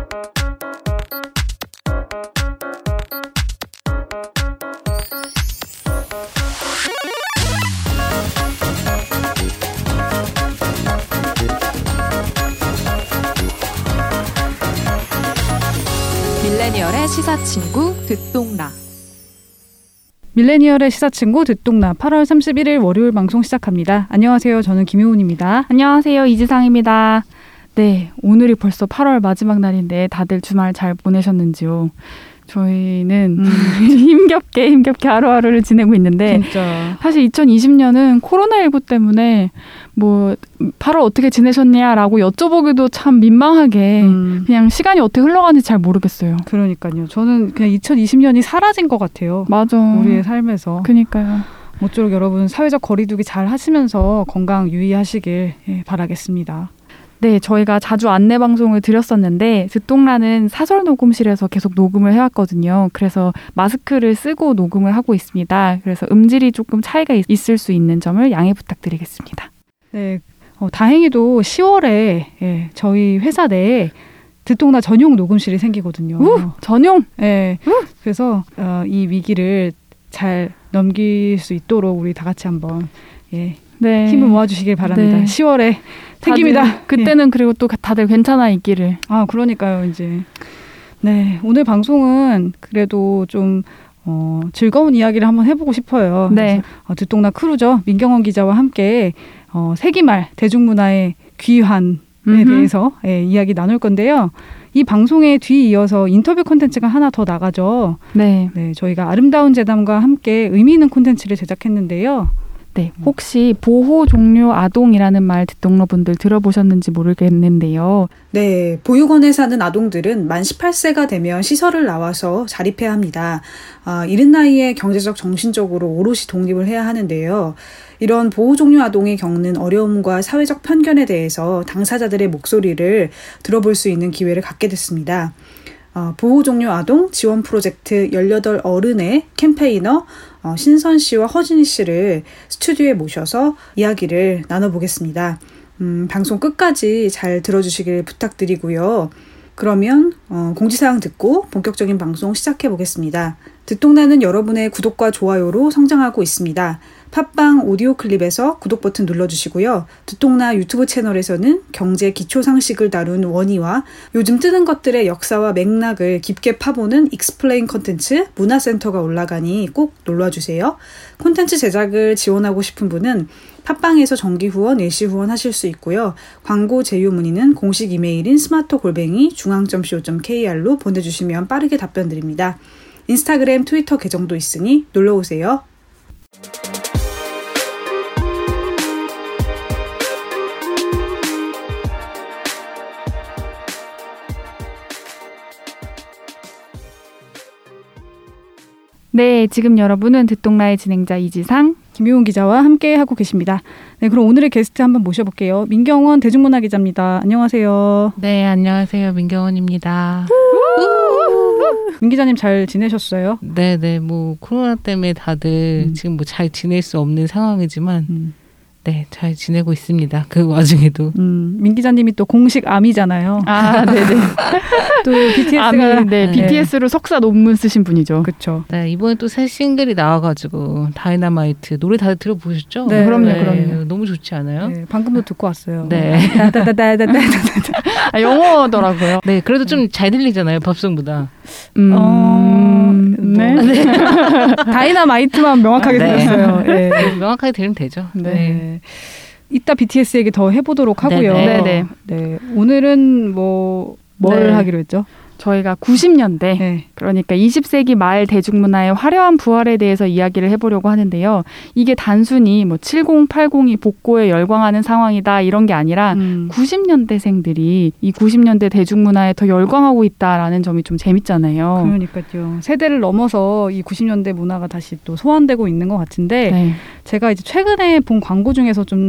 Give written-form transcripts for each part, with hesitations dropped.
밀레니얼의 시사친구 듣동나. 밀레니얼의 시사친구 듣동나 8월 31일 월요일 방송 시작합니다. 안녕하세요. 저는 김효은입니다. 안녕하세요. 이지상입니다. 네, 오늘이 벌써 8월 마지막 날인데 다들 주말 잘 보내셨는지요? 저희는 힘겹게 하루하루를 지내고 있는데 진짜. 사실 2020년은 코로나19 때문에 뭐 8월 어떻게 지내셨냐라고 여쭤보기도 참 민망하게 그냥 시간이 어떻게 흘러가는지 잘 모르겠어요. 그러니까요. 저는 그냥 2020년이 사라진 것 같아요. 맞아. 우리의 삶에서. 그러니까요. 모쪼록 여러분 사회적 거리두기 잘 하시면서 건강 유의하시길 바라겠습니다. 네, 저희가 자주 안내 방송을 드렸었는데 듣동라는 사설 녹음실에서 계속 녹음을 해왔거든요. 그래서 마스크를 쓰고 녹음을 하고 있습니다. 그래서 음질이 조금 차이가 있을 수 있는 점을 양해 부탁드리겠습니다. 네, 다행히도 10월에 저희 회사 내에 듣동나 전용 녹음실이 생기거든요. 전용? 네, 그래서 이 위기를 잘 넘길 수 있도록 우리 다 같이 한번 네. 힘을 모아주시길 바랍니다. 네. 10월에 생깁니다. 그때는 그리고 또 다들 괜찮아 있기를. 아, 그러니까요. 이제 네, 오늘 방송은 그래도 좀 즐거운 이야기를 한번 해보고 싶어요. 네. 듣동나 크루저 민경원 기자와 함께 세기말 대중문화의 귀환에 대해서 이야기 나눌 건데요. 이 방송에 뒤이어서 인터뷰 콘텐츠가 하나 더 나가죠. 네. 네, 저희가 아름다운 재단과 함께 의미 있는 콘텐츠를 제작했는데요. 네, 혹시 보호 종료 아동이라는 말 듣동러분들 들어보셨는지 모르겠는데요. 네, 보육원에 사는 아동들은 만 18세가 되면 시설을 나와서 자립해야 합니다. 이른 나이에 경제적, 정신적으로 오롯이 독립을 해야 하는데요. 이런 보호 종료 아동이 겪는 어려움과 사회적 편견에 대해서 당사자들의 목소리를 들어볼 수 있는 기회를 갖게 됐습니다. 보호 종료 아동 지원 프로젝트 18 어른의 캠페이너 신선 씨와 허진희 씨를 스튜디오에 모셔서 이야기를 나눠보겠습니다. 방송 끝까지 잘 들어주시길 부탁드리고요. 그러면 공지사항 듣고 본격적인 방송 시작해보겠습니다. 듣동나는 여러분의 구독과 좋아요로 성장하고 있습니다. 팟빵 오디오 클립에서 구독 버튼 눌러주시고요. 듣동나 유튜브 채널에서는 경제 기초 상식을 다룬 원희와 요즘 뜨는 것들의 역사와 맥락을 깊게 파보는 익스플레인 콘텐츠 문화센터가 올라가니 꼭 놀러주세요. 콘텐츠 제작을 지원하고 싶은 분은 팟빵에서 정기 후원, 일시 후원 하실 수 있고요. 광고 제휴 문의는 공식 이메일인 smarto@중앙.co.kr로 보내주시면 빠르게 답변 드립니다. 인스타그램, 트위터 계정도 있으니 놀러오세요. 네, 지금 여러분은 듣동라의 진행자 이지상, 김효은 기자와 함께 하고 계십니다. 네, 그럼 오늘의 게스트 한번 모셔볼게요. 민경원 대중문화 기자입니다. 안녕하세요. 네, 안녕하세요. 민경원입니다. 민 기자님 잘 지내셨어요? 네, 뭐 코로나 때문에 다들 지금 뭐 잘 지낼 수 없는 상황이지만 네, 잘 지내고 있습니다. 그 와중에도. 민 기자님이 또 공식 아미잖아요. 아, 네네. 또 BTS가 BTS로 석사 논문 쓰신 분이죠. 그렇죠. 네, 이번에 또 새 싱글이 나와가지고 다이너마이트 노래 다들 들어보셨죠? 네, 그럼요. 너무 좋지 않아요? 네, 방금도 듣고 왔어요. 네. 영어더라고요. 네, 그래도 좀 잘 들리잖아요, 팝송보다. 네. 다이너마이트만 명확하게 들렸어요. 네. 명확하게 들으면 되죠. 네. 이따 BTS 얘기 더 해보도록 하고요. 네네. 네. 오늘은 뭘 하기로 했죠? 저희가 90년대, 그러니까 20세기 말 대중문화의 화려한 부활에 대해서 이야기를 해보려고 하는데요. 이게 단순히 70, 80이 복고에 열광하는 상황이다 이런 게 아니라 90년대생들이 이 90년대 대중문화에 더 열광하고 있다라는 점이 좀 재밌잖아요. 그러니까요. 세대를 넘어서 이 90년대 문화가 다시 또 소환되고 있는 것 같은데 제가 이제 최근에 본 광고 중에서 좀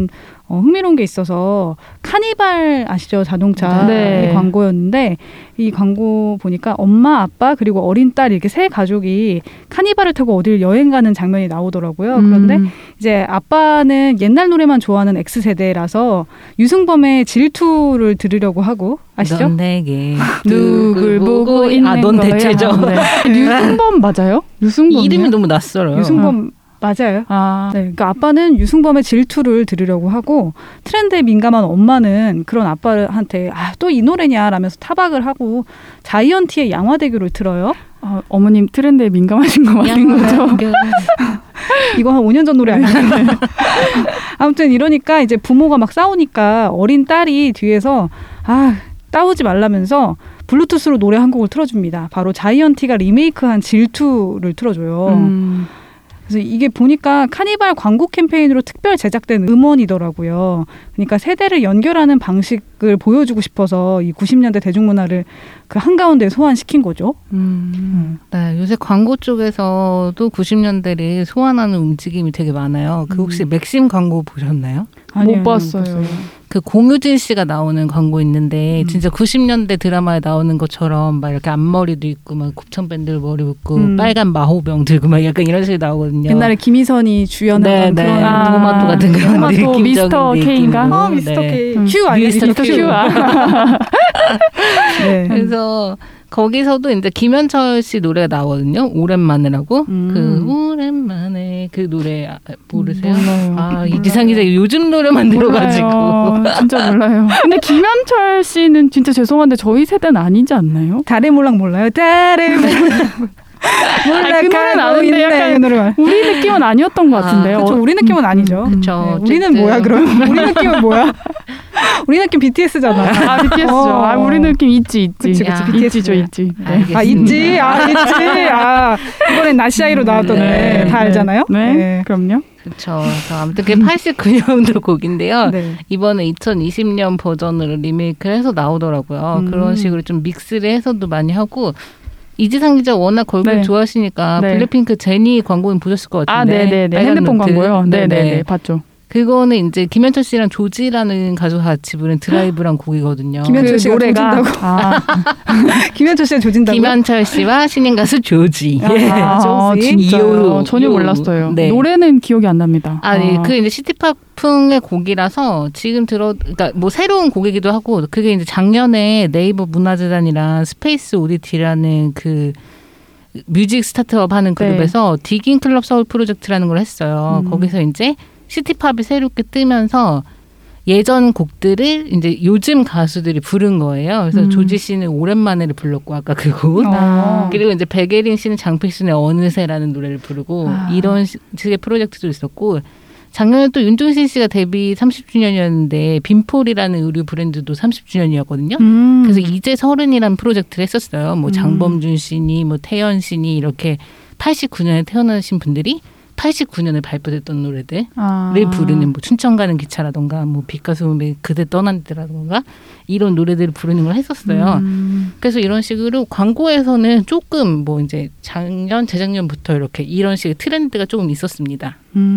흥미로운 게 있어서 카니발 아시죠? 자동차 네. 이 광고였는데 이 광고 보니까 엄마, 아빠 그리고 어린 딸 이렇게 세 가족이 카니발을 타고 어딜 여행 가는 장면이 나오더라고요. 그런데 이제 아빠는 옛날 노래만 좋아하는 X세대라서 유승범의 질투를 들으려고 하고 아시죠? 넌 내게 누굴 보고 있는 넌 거야. 대체죠. 네. 유승범 맞아요? 유승범 이름이 너무 낯설어요. 유승범 맞아요. 네, 그러니까 아빠는 유승범의 질투를 들으려고 하고 트렌드에 민감한 엄마는 그런 아빠한테 또 이 노래냐라면서 타박을 하고 자이언티의 양화대교를 틀어요. 어머님 트렌드에 민감하신 거 맞는 거죠? 이거 한 5년 전 노래 아니에요? 아무튼 이러니까 이제 부모가 막 싸우니까 어린 딸이 뒤에서 싸우지 말라면서 블루투스로 노래 한 곡을 틀어줍니다. 바로 자이언티가 리메이크한 질투를 틀어줘요. 그래서 이게 보니까 카니발 광고 캠페인으로 특별 제작된 음원이더라고요. 그러니까 세대를 연결하는 방식을 보여주고 싶어서 이 90년대 대중문화를 그 한가운데 소환시킨 거죠. 네, 요새 광고 쪽에서도 90년대를 소환하는 움직임이 되게 많아요. 그 혹시 맥심 광고 보셨나요? 아니요, 못 봤어요. 그 공유진 씨가 나오는 광고 있는데 진짜 90년대 드라마에 나오는 것처럼 막 이렇게 앞머리도 있고 막 곱창 밴드를 머리 묶고 빨간 마호병 들고 막 약간 이런 식으로 나오거든요. 옛날에 김희선이 주연한 그런 토마토 같은 그런 토마토 느낌적인 미스터 K인가? 미스터 네. K. 큐 아니에요? 미스터 Q. 네. 그래서 거기서도 이제 김현철 씨 노래가 나오거든요. 오랜만에라고. 그 오랜만에 그 노래 모르세요? 몰라요. 이지상 기자 요즘 노래만 들어가지고. 진짜 몰라요. 근데 김현철 씨는 진짜 죄송한데 저희 세대는 아니지 않나요? 달의 몰락 몰라요? 달의 몰락. 그 노래는 아는데 약간 우리 느낌은 아니었던 것 같은데요. 그렇죠. 우리 느낌은 아니죠. 그렇죠. 네. 우리는 뭐야 그럼? 우리 느낌은 뭐야? 우리 느낌 BTS잖아. BTS죠. 우리 느낌 있지. 그치, BTS죠, 있지. 네. 있지. 이번엔 나시아이로 나왔던 노래 다 알잖아요. 네. 그럼요. 그렇죠. 아무튼 그게 89년도 곡인데요. 네. 이번에 2020년 버전으로 리메이크를 해서 나오더라고요. 그런 식으로 좀 믹스를 해서도 많이 하고 이지상 기자 워낙 걸그룹 좋아하시니까 블랙핑크 제니 광고는 보셨을 것 같은데. 네네네. 핸드폰 광고요. 네네네. 봤죠. 그거는 이제 김현철 씨랑 조지라는 가수가 같이 부른 드라이브란 곡이거든요. 김현철 씨가 조진다고? 김현철 씨가 조진다고? 김현철 씨와 신인 가수 조지. 진짜요? 전혀 몰랐어요. 네. 노래는 기억이 안 납니다. 그 이제 시티팝풍의 곡이라서 지금 그러니까 뭐 새로운 곡이기도 하고 그게 이제 작년에 네이버 문화재단이랑 스페이스 오디티라는 그 뮤직 스타트업 하는 그룹에서 디깅 클럽 서울 프로젝트라는 걸 했어요. 거기서 이제 시티팝이 새롭게 뜨면서 예전 곡들을 이제 요즘 가수들이 부른 거예요. 그래서 조지 씨는 오랜만에를 불렀고 아까 그 곡. 그리고 이제 백예린 씨는 장필순의 어느새라는 노래를 부르고 이런 식의 프로젝트도 있었고 작년에 또 윤종신 씨가 데뷔 30주년이었는데 빈폴이라는 의류 브랜드도 30주년이었거든요. 그래서 이제 30이라는 프로젝트를 했었어요. 뭐 장범준 씨니 뭐 태연 씨니 이렇게 89년에 태어나신 분들이 89년에 발표됐던 노래들을 부르는 뭐 춘천 가는 기차라던가 뭐 빛가수음의 그대 떠난 데라던가 이런 노래들을 부르는 걸 했었어요. 그래서 이런 식으로 광고에서는 조금 뭐 이제 작년 재작년부터 이렇게 이런 식의 트렌드가 조금 있었습니다.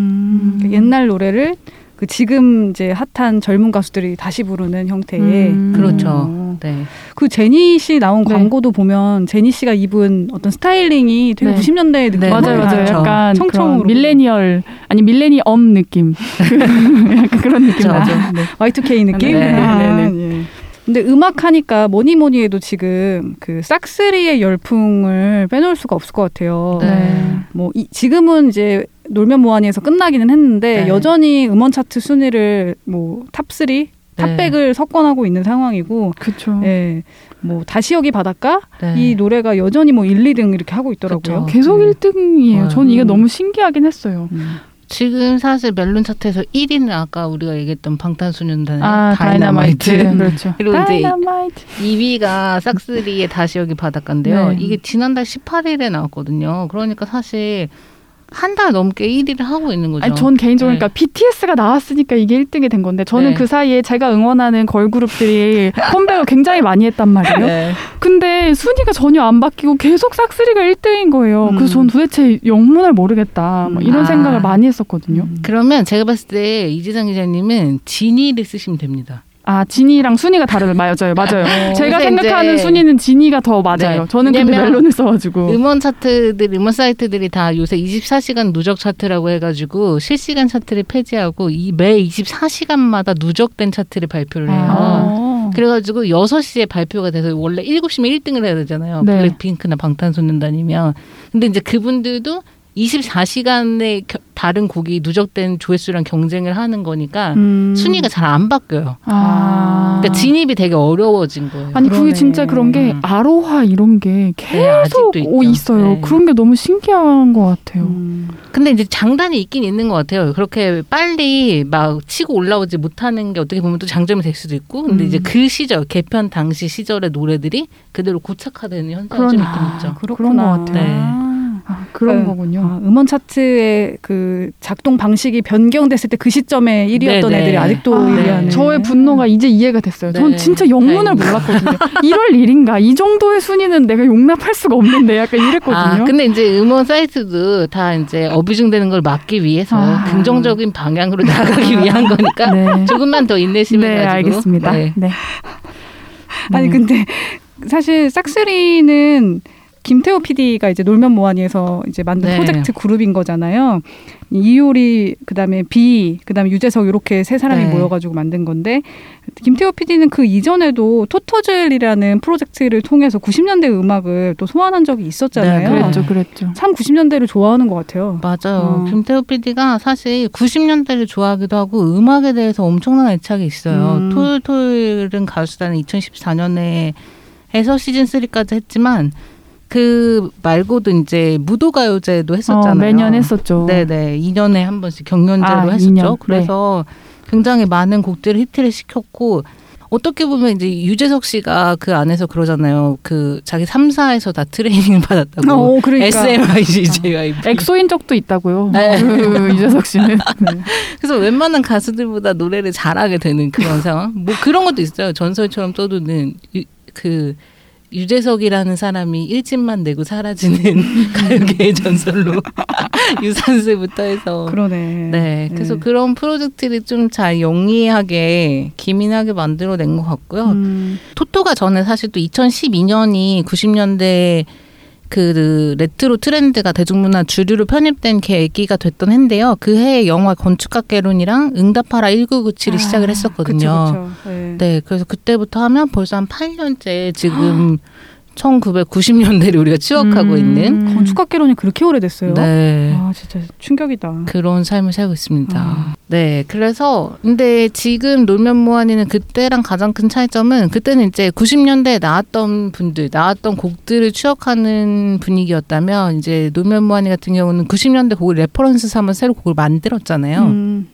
옛날 노래를 그 지금 이제 핫한 젊은 가수들이 다시 부르는 형태의 그렇죠. 네. 그 제니 씨 나온 광고도 보면 제니 씨가 입은 어떤 스타일링이 되게 90년대 느낌. 맞아요. 약간 청청으로 밀레니엄 느낌. 약간 그런 느낌 나죠. Y2K 느낌. 네. 근데 음악 하니까 뭐니 해도 지금 그 싹스리의 열풍을 빼놓을 수가 없을 것 같아요. 뭐 지금은 이제 놀면 뭐하니에서 끝나기는 했는데 여전히 음원 차트 순위를 뭐 탑3, 탑백을 석권하고 있는 상황이고. 그렇죠. 네. 뭐 다시 여기 바닷가 이 노래가 여전히 뭐 1, 2등 이렇게 하고 있더라고요. 계속 1등이에요. 저는 이게 너무 신기하긴 했어요. 지금 사실 멜론 차트에서 1위는 아까 우리가 얘기했던 방탄소년단의 다이너마이트. 그렇죠. 그리고 다이너마이트. 이제 2위가 싹스리의 다시 여기 바닷가인데요. 이게 지난달 18일에 나왔거든요. 그러니까 사실 한 달 넘게 1위를 하고 있는 거죠. 아니, 전 개인적으로 그러니까 BTS가 나왔으니까 이게 1등이 된 건데 저는 네. 그 사이에 제가 응원하는 걸그룹들이 컴백을 굉장히 많이 했단 말이에요. 네. 근데 순위가 전혀 안 바뀌고 계속 싹쓸이가 1등인 거예요. 그래서 전 도대체 영문을 모르겠다. 뭐 이런 생각을 많이 했었거든요. 그러면 제가 봤을 때 이지상 기자님은 지니를 쓰시면 됩니다. 아, 지니랑 순위가 다르네. 맞아요. 제가 근데 생각하는 이제 순위는 지니가 더 맞아요. 네. 저는 근데 왜냐면 멜론을 써가지고. 음원 사이트들이 다 요새 24시간 누적 차트라고 해가지고 실시간 차트를 폐지하고 매 24시간마다 누적된 차트를 발표를 해요. 그래가지고 6시에 발표가 돼서 원래 7시면 1등을 해야 되잖아요. 네. 블랙핑크나 방탄소년단이면. 근데 이제 그분들도 24시간에 다른 곡이 누적된 조회수랑 경쟁을 하는 거니까 순위가 잘 안 바뀌어요. 그러니까 진입이 되게 어려워진 거예요. 아니 그게 진짜 그런 게 아로하 이런 게 계속 있어요. 네. 그런 게 너무 신기한 것 같아요. 근데 이제 장단이 있긴 있는 것 같아요. 그렇게 빨리 막 치고 올라오지 못하는 게 어떻게 보면 또 장점이 될 수도 있고, 근데 이제 그 시절 개편 당시 시절의 노래들이 그대로 고착화되는 현상이 좀 있긴 있죠. 그런 것 같아요. 네. 그런 거군요. 음원 차트의 그 작동 방식이 변경됐을 때 그 시점에 1위였던 네네. 애들이 아직도 1위하는. 저의 분노가 이제 이해가 됐어요. 전 네. 진짜 영문을 다행이다. 몰랐거든요. 이럴 일인가? 이 정도의 순위는 내가 용납할 수가 없는데 약간 이랬거든요. 근데 이제 음원 사이트도 다 이제 어뷰징되는 걸 막기 위해서 긍정적인 방향으로 나가기 위한 거니까 네. 조금만 더 인내심을 네, 가지고. 알겠습니다. 네. 네. 아니 근데 사실 싹쓸이는 김태호 PD가 이제 놀면 뭐하니에서 이제 만든 네. 프로젝트 그룹인 거잖아요. 이효리, 그다음에 비, 그다음에 유재석 이렇게 세 사람이 네. 모여가지고 만든 건데 김태호 PD는 그 이전에도 토토즐이라는 프로젝트를 통해서 90년대 음악을 또 소환한 적이 있었잖아요. 네, 그랬죠. 참 90년대를 좋아하는 것 같아요. 맞아요. 김태호 PD가 사실 90년대를 좋아하기도 하고 음악에 대해서 엄청난 애착이 있어요. 토요일은 가요수다는 2014년에 해서 시즌 3까지 했지만 그 말고도 이제 무도가요제도 했었잖아요. 매년 했었죠. 네네. 2년에 한 번씩 경연제로 했었죠. 2년. 그래서 굉장히 많은 곡들을 히트를 시켰고, 어떻게 보면 이제 유재석 씨가 그 안에서 그러잖아요. 그 자기 3사에서 다 트레이닝을 받았다고. 그러니까. SMIG, JYP. 엑소인 적도 있다고요. 네. 그 유재석 씨는. 네. 그래서 웬만한 가수들보다 노래를 잘하게 되는 그런 상황. 뭐 그런 것도 있어요. 전설처럼 떠도는 유재석이라는 사람이 일집만 내고 사라지는 가요계의 전설로 유산슬부터 해서. 그러네. 네. 그래서 그런 프로젝트를 좀 잘 영리하게 기민하게 만들어낸 것 같고요. 토토가 전에 사실 또 2012년이 90년대 그 레트로 트렌드가 대중문화 주류로 편입된 계기가 됐던 해인데요. 그 해에 영화 건축학개론이랑 응답하라 1997이 시작을 했었거든요. 그쵸. 네. 네, 그래서 그때부터 하면 벌써 한 8년째 지금 1990년대를 우리가 추억하고 있는. 건축학개론이 그렇게 오래됐어요? 네. 아 진짜 충격이다. 그런 삶을 살고 있습니다. 네, 그래서 근데 지금 놀면 뭐하니는 그때랑 가장 큰 차이점은 그때는 이제 90년대에 나왔던 곡들을 추억하는 분위기였다면 이제 놀면 뭐하니 같은 경우는 90년대 곡을 레퍼런스 삼아 새로 곡을 만들었잖아요.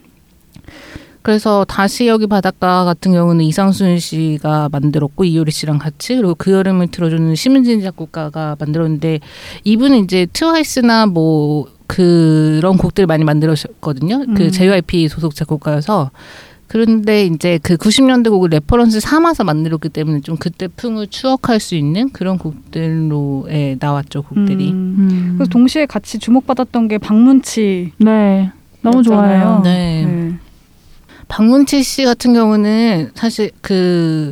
그래서 다시 여기 바닷가 같은 경우는 이상순 씨가 만들었고 이효리 씨랑 같이, 그리고 그 여름을 틀어주는 심은진 작곡가가 만들었는데 이분은 이제 트와이스나 뭐 그런 곡들을 많이 만들었거든요. 그 JYP 소속 작곡가여서. 그런데 이제 그 90년대 곡을 레퍼런스 삼아서 만들었기 때문에 좀 그때 풍을 추억할 수 있는 그런 곡들로 나왔죠, 곡들이. 그래서 동시에 같이 주목받았던 게 박문치. 네, 너무 좋아요. 네. 박문치 씨 같은 경우는 사실 그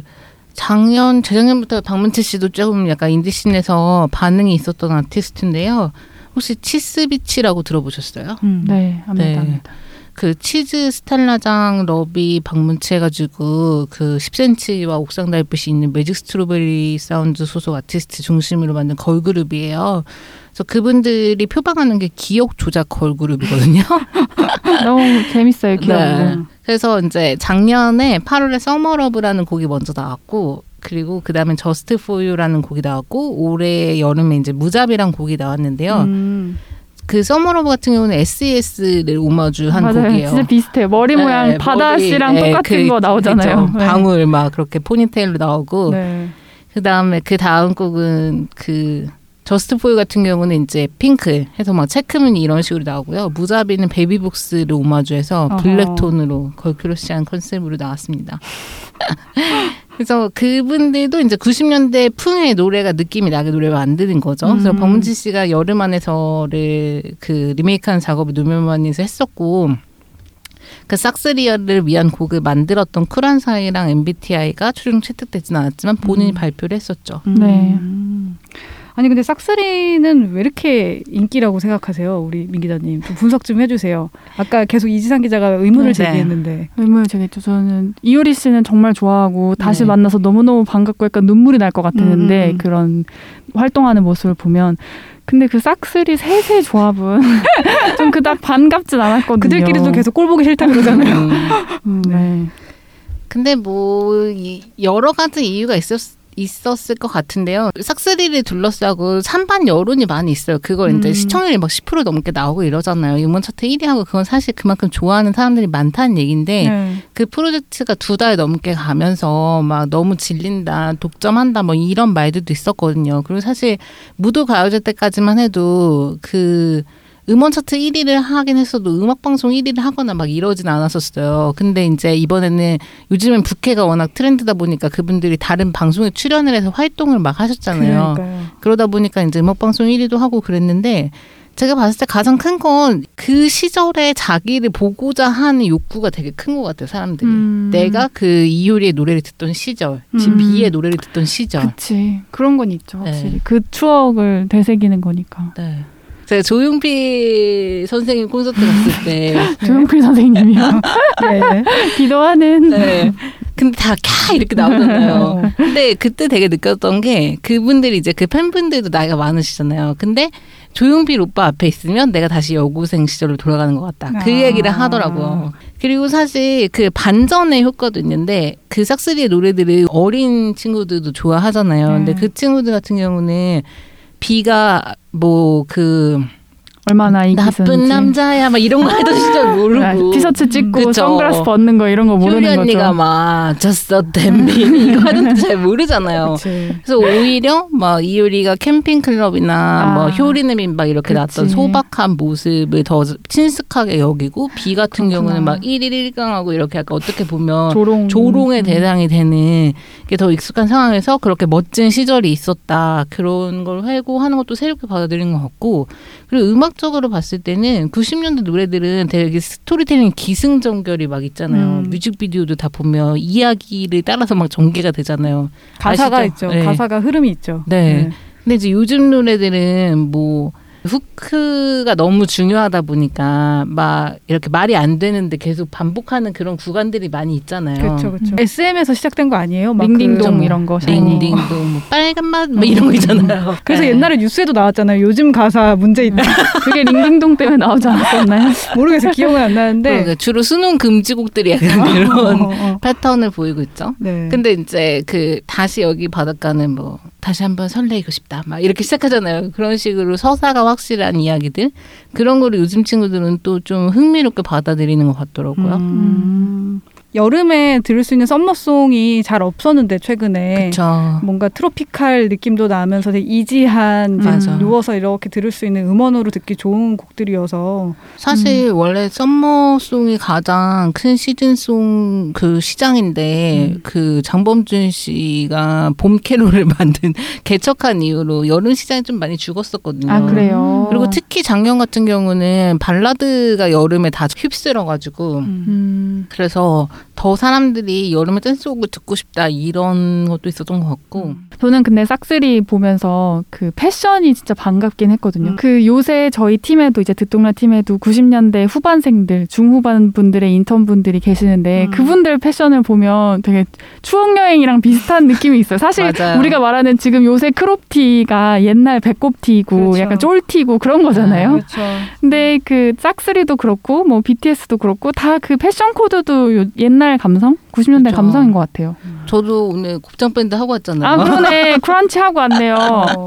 재작년부터 박문치 씨도 조금 약간 인디씬에서 반응이 있었던 아티스트인데요. 혹시 치스비치라고 들어보셨어요? 네, 압니다. 그 치즈 스텔라장 러비 방문치 해가지고 그 10cm와 옥상 달빛이 있는 매직 스트로베리 사운드 소속 아티스트 중심으로 만든 걸그룹이에요. 그래서 그분들이 표방하는 게 기억 조작 걸그룹이거든요. 너무 재밌어요, 기억이. 네. 그래서 이제 작년에 8월에 서머러브라는 곡이 먼저 나왔고, 그리고 그 다음에 저스트 포 유라는 곡이 나왔고, 올해 여름에 이제 무잡이란 곡이 나왔는데요. 그 서머러브 같은 경우는 SES를 오마주한 맞아요. 곡이에요. 진짜 비슷해요. 머리 모양 네, 바다 씨랑 똑같은 거 나오잖아요. 그쵸. 방울 막 그렇게 포니테일로 나오고, 네. 그 다음에 그 다음 곡은 그 저스트 포유 같은 경우는 이제 핑크 해서 막 체크무늬 이런 식으로 나오고요. 무자비는 베이비복스를 오마주해서 블랙톤으로 걸크러쉬한 컨셉으로 나왔습니다. 그래서 그분들도 이제 90년대 풍의 노래가 느낌이 나게 노래를 만드는 거죠. 그래서 박문진 씨가 여름 안에서를 그 리메이크하는 작업을 노면만에서 했었고, 그 싹스리얼을 위한 곡을 만들었던 쿨한 사이랑 MBTI가 최종 채택되지는 않았지만 본인이 발표를 했었죠. 네. 아니 근데 싹스리는 왜 이렇게 인기라고 생각하세요? 우리 민 기자님 좀 분석 좀 해주세요. 아까 계속 이지상 기자가 의문을 제기했는데. 의문을 제기했죠. 저는 이효리 씨는 정말 좋아하고 다시 만나서 너무너무 반갑고 약간 눈물이 날 것 같았는데 그런 활동하는 모습을 보면 근데 그 싹스리 셋의 조합은 좀 그닥 반갑진 않았거든요. 그들끼리도 계속 꼴 보기 싫다 그러잖아요. 네. 근데 뭐 여러 가지 이유가 있었을 것 같은데요. 싹스리를 둘러싸고 찬반 여론이 많이 있어요. 그걸 이제 시청률이 막 10% 넘게 나오고 이러잖아요. 음원 차트 1위하고 그건 사실 그만큼 좋아하는 사람들이 많다는 얘기인데 그 프로젝트가 2달 넘게 가면서 막 너무 질린다, 독점한다 뭐 이런 말들도 있었거든요. 그리고 사실 무도 가요제 때까지만 해도 그 음원 차트 1위를 하긴 했어도 음악방송 1위를 하거나 막 이러진 않았었어요. 근데 이제 이번에는 요즘엔 부캐가 워낙 트렌드다 보니까 그분들이 다른 방송에 출연을 해서 활동을 막 하셨잖아요. 그러니까요. 그러다 보니까 이제 음악방송 1위도 하고 그랬는데 제가 봤을 때 가장 큰 건 그 시절에 자기를 보고자 하는 욕구가 되게 큰 것 같아요, 사람들이. 내가 그 이효리의 노래를 듣던 시절, 비의 노래를 듣던 시절. 그치. 그런 건 있죠, 확실히. 네. 그 추억을 되새기는 거니까. 네. 제가 조용필 선생님 콘서트 갔을 때 조용필 선생님이요. 네. 기도하는. 네. 근데 다 캬 이렇게 나오잖아요. 근데 그때 되게 느꼈던 게 그분들이 이제 그 팬분들도 나이가 많으시잖아요. 근데 조용필 오빠 앞에 있으면 내가 다시 여고생 시절로 돌아가는 것 같다. 그 얘기를 하더라고요. 그리고 사실 그 반전의 효과도 있는데 그 싹스리의 노래들을 어린 친구들도 좋아하잖아요. 근데 그 친구들 같은 경우는 비가 뭐 그 얼마나 인기 나쁜 있었는지. 남자야 막 이런 거 하던 시절 모르고 티셔츠 찍고 그쵸. 선글라스 벗는 거 이런 거 모르는 효리 거죠. 언니가 막 Just a damn 이거 하는데 잘 모르잖아요. 그치. 그래서 오히려 막 이효리가 캠핑 클럽이나 뭐 효리네민 막 이렇게 났던 소박한 모습을 더 친숙하게 여기고 비 같은 경우는 막 1일 1강하고 이렇게 약간 어떻게 보면 조롱의 대상이 되는 게 더 익숙한 상황에서 그렇게 멋진 시절이 있었다. 그런 걸 회고하는 것도 새롭게 받아들인 것 같고 그리고 음악적으로 봤을 때는 90년대 노래들은 되게 스토리텔링 기승전결이 막 있잖아요. 뮤직비디오도 다 보면 이야기를 따라서 막 전개가 되잖아요. 가사가 아시죠? 있죠. 네. 가사가 흐름이 있죠. 네. 근데 이제 요즘 노래들은 뭐 후크가 너무 중요하다 보니까 막 이렇게 말이 안 되는데 계속 반복하는 그런 구간들이 많이 있잖아요. 그렇죠, 그렇죠. SM에서 시작된 거 아니에요? 막 링딩동 이런 거. 링딩동, 뭐 빨간 맛, 뭐 이런 거 있잖아요. 그래서 네. 옛날에 뉴스에도 나왔잖아요. 요즘 가사 문제 있다. 그게 링딩동 때문에 나오지 않았었나요? 모르겠어요. 기억은 안 나는데. 그러니까 주로 수능 금지곡들이 약간 그런 패턴을 보이고 있죠. 네. 근데 이제 그 다시 여기 바닷가는 뭐 다시 한번 설레이고 싶다 막 이렇게 시작하잖아요. 그런 식으로 서사가 확실한 이야기들 그런 거를 요즘 친구들은 또 좀 흥미롭게 받아들이는 것 같더라고요. 여름에 들을 수 있는 썸머송이 잘 없었는데 최근에 그쵸. 뭔가 트로피칼 느낌도 나면서 되게 이지한 맞아. 누워서 이렇게 들을 수 있는 음원으로 듣기 좋은 곡들이어서 사실 원래 썸머송이 가장 큰 시즌송 그 시장인데 그 장범준 씨가 봄 캐롤을 만든 개척한 이후로 여름 시장이 좀 많이 죽었었거든요. 아, 그래요. 그리고 특히 작년 같은 경우는 발라드가 여름에 다 휩쓸어가지고 그래서 더 사람들이 여름에 댄스곡을 듣고 싶다 이런 것도 있었던 것 같고 저는 근데 싹스리 보면서 그 패션이 진짜 반갑긴 했거든요. 그 요새 저희 팀에도 이제 듣동라 팀에도 90년대 후반생들, 중후반 분들의 인턴 분들이 계시는데 그분들 패션을 보면 되게 추억 여행이랑 비슷한 느낌이 있어요. 사실 맞아요. 우리가 말하는 지금 요새 크롭티가 옛날 배꼽티고 그렇죠. 약간 쫄티고 그런 거잖아요. 그렇죠. 근데 그 싹스리도 그렇고 뭐 BTS도 그렇고 다 그 패션 코드도 옛날 감성? 90년대 그렇죠. 감성인 것 같아요. 저도 오늘 곱창 밴드 하고 왔잖아요. 아 그러네. 크런치 하고 왔네요.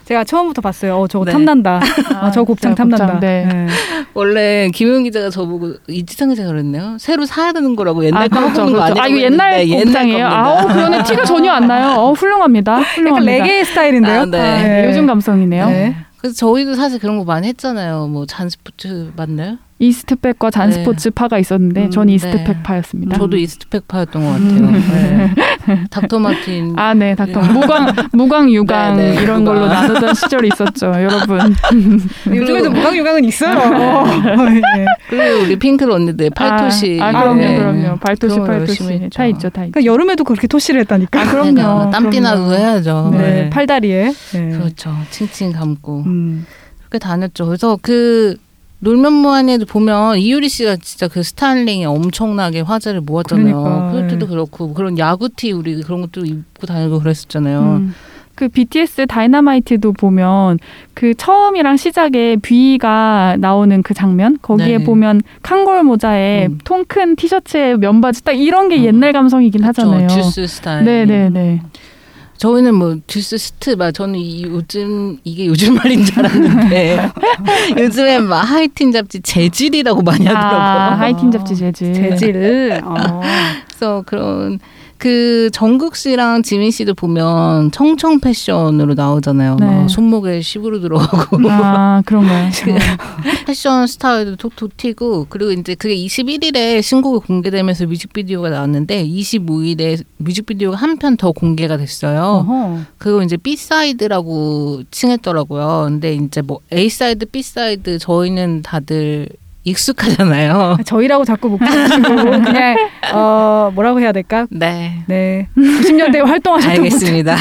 제가 처음부터 봤어요. 저거 네. 탐난다. 저 곱창 탐난다. 곱창, 네. 네. 원래 김효은 기자가 저보고 이지상 기자가 그랬네요. 새로 사야 되는 거라고 옛날 거 그렇죠, 하는 거 그렇죠. 아니라고 이거 옛날 곱창이에요. 그러네 티가 전혀 안 나요. 훌륭합니다. 약간 훌륭합니다. 레게 스타일인데요. 네. 요즘 감성이네요. 네. 그래서 저희도 사실 그런 거 많이 했잖아요. 뭐 잔스포츠 맞나요? 이스트팩과 잔스포츠 파가 있었는데 전 이스트팩 네. 파였습니다. 저도 이스트팩 파였던 것 같아요. 네. 닥터 마틴. 네, 닥터 무광 유광 네, 네, 이런 무광. 걸로 나누던 시절이 있었죠, 여러분. 요즘에도 무광유광은 있어요. 네. 그리고 우리 핑클 언니들 팔토시. 그럼요, 네. 그럼요. 발토시, 그런 거 팔토시 열심히 했죠. 다 있죠, 다 있죠. 그러니까 여름에도 그렇게 토시를 했다니까. 그럼요. 땀띠 나고 해야죠. 네. 네. 팔다리에. 네. 그렇죠. 칭칭 감고 그렇게 다녔죠. 그래서 그 놀면 뭐하니에도 보면 이유리 씨가 진짜 그 스타일링에 엄청나게 화제를 모았잖아요. 그러니까. 그때도 그렇고 그런 야구티 우리 그런 것도 입고 다니고 그랬었잖아요. 그 BTS 다이너마이트도 보면 그 처음이랑 시작에 뷔가 나오는 그 장면 거기에 네. 보면 칸골 모자에 통 큰 티셔츠에 면바지 딱 이런 게 옛날 감성이긴 하잖아요. 듀스 스타일. 네네네. 저희는 뭐 듀스 스트 저는 요즘 이게 요즘 말인 줄 알았는데 요즘에 막 하이틴 잡지 재질이라고 많이 하더라고요. 하이틴 잡지 재질. 재질을. 그래서 그런 그 정국 씨랑 지민 씨도 보면 청청 패션으로 나오잖아요. 네. 막 손목에 시부로 들어가고 그런가요? 패션 스타일도 톡톡 튀고 그리고 이제 그게 21일에 신곡이 공개되면서 뮤직비디오가 나왔는데 25일에 뮤직비디오가 한 편 더 공개가 됐어요. 그거 이제 B-사이드라고 칭했더라고요. 근데 이제 뭐 A-사이드, B-사이드 저희는 다들 익숙하잖아요. 저희라고 자꾸 못 부르시고 그냥 뭐라고 해야 될까? 네. 90년대에 활동하셨던 알겠습니다.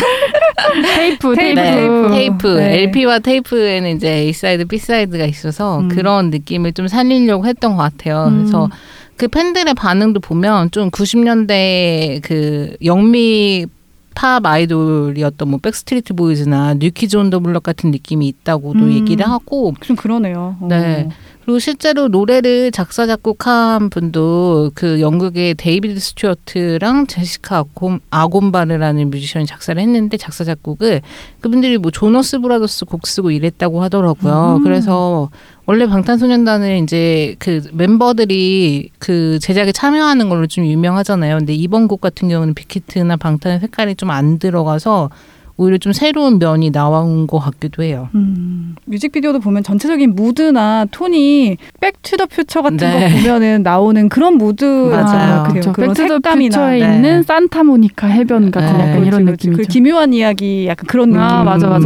테이프. 테이프. 네. LP와 테이프에는 이제 A-사이드, B-사이드가 있어서 그런 느낌을 좀 살리려고 했던 것 같아요. 그래서 그 팬들의 반응도 보면 좀 90년대 그 영미 팝 아이돌이었던 뭐 백스트리트 보이즈나 뉴키즈 온 더 블럭 같은 느낌이 있다고도 얘기를 하고 좀 그러네요. 네. 그리고 실제로 노래를 작사 작곡한 분도 그 영국의 데이비드 스튜어트랑 제시카 아곤바르라는 뮤지션이 작사를 했는데 작사 작곡을 그분들이 뭐 조너스 브라더스 곡 쓰고 이랬다고 하더라고요. 그래서 원래 방탄소년단은 이제 그 멤버들이 그 제작에 참여하는 걸로 좀 유명하잖아요. 근데 이번 곡 같은 경우는 빅히트나 방탄의 색깔이 좀 안 들어가서 오히려 좀 새로운 면이 나온 것 같기도 해요. 뮤직비디오도 보면 전체적인 무드나 톤이 백투더퓨처 같은 네. 거 보면은 나오는 그런 무드 맞아요. 그렇죠. 그런 색감이나 백투더퓨처에 네. 있는 산타모니카 해변 같은 네. 약간 이런 그렇지. 느낌이죠. 그 기묘한 이야기 약간 그런 느낌. 맞아요.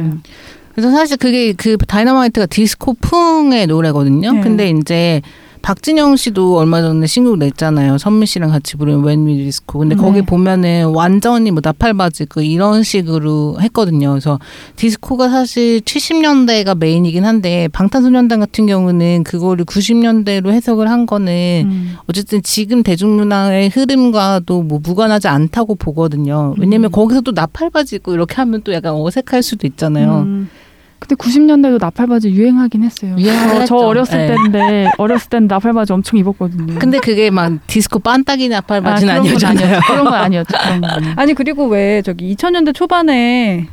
그래서 사실 그게 그 다이너마이트가 디스코풍의 노래거든요. 네. 근데 이제 박진영 씨도 얼마 전에 신곡 냈잖아요. 선미 씨랑 같이 부른 When We Disco. 근데 거기 보면은 완전히 뭐 나팔바지 이런 식으로 했거든요. 그래서 디스코가 사실 70년대가 메인이긴 한데 방탄소년단 같은 경우는 그거를 90년대로 해석을 한 거는 어쨌든 지금 대중문화의 흐름과도 뭐 무관하지 않다고 보거든요. 왜냐면 거기서 또 나팔바지 입고 이렇게 하면 또 약간 어색할 수도 있잖아요. 근데 90년대도 나팔바지 유행하긴 했어요. 저 어렸을 네. 때는 나팔바지 엄청 입었거든요. 근데 그게 막 디스코 빤딱이 나팔바지는 그런 건 아니었잖아요. 그런 건 아니었죠. 그런 건 아니었죠. 아니 그리고 왜 저기 2000년대 초반에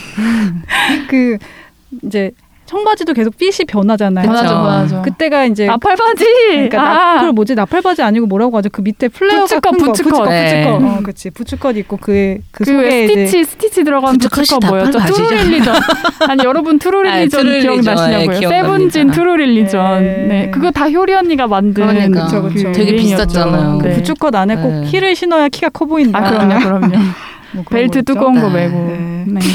그 이제 청바지도 계속 핏이 변하잖아요. 변하죠. 그때가 이제 나팔바지. 그러니까 그걸 뭐지 나팔바지 아니고 뭐라고 하죠? 그 밑에 플레어가 부츠컷, 큰 거. 부츠컷. 네. 부츠컷. 그렇지. 부츠컷 있고 그 속에 이제 스티치 들어간 부츠컷이 부츠컷 뭐였죠? 나팔바지죠. 트루릴리전. 아니 여러분 트루릴리전 트루릴리전. 기억나시냐고요? 네, 세븐진 기억납니다. 트루릴리전. 네. 네, 그거 다 효리 언니가 만든. 그러니까. 그쵸. 되게 유행이었죠. 비쌌잖아요. 그 네. 부츠컷 안에 꼭 네. 힐을 신어야 키가 커 보인다. 그럼요. 뭐 그런 벨트 거였죠? 두꺼운 거 네. 메고. 네. 네.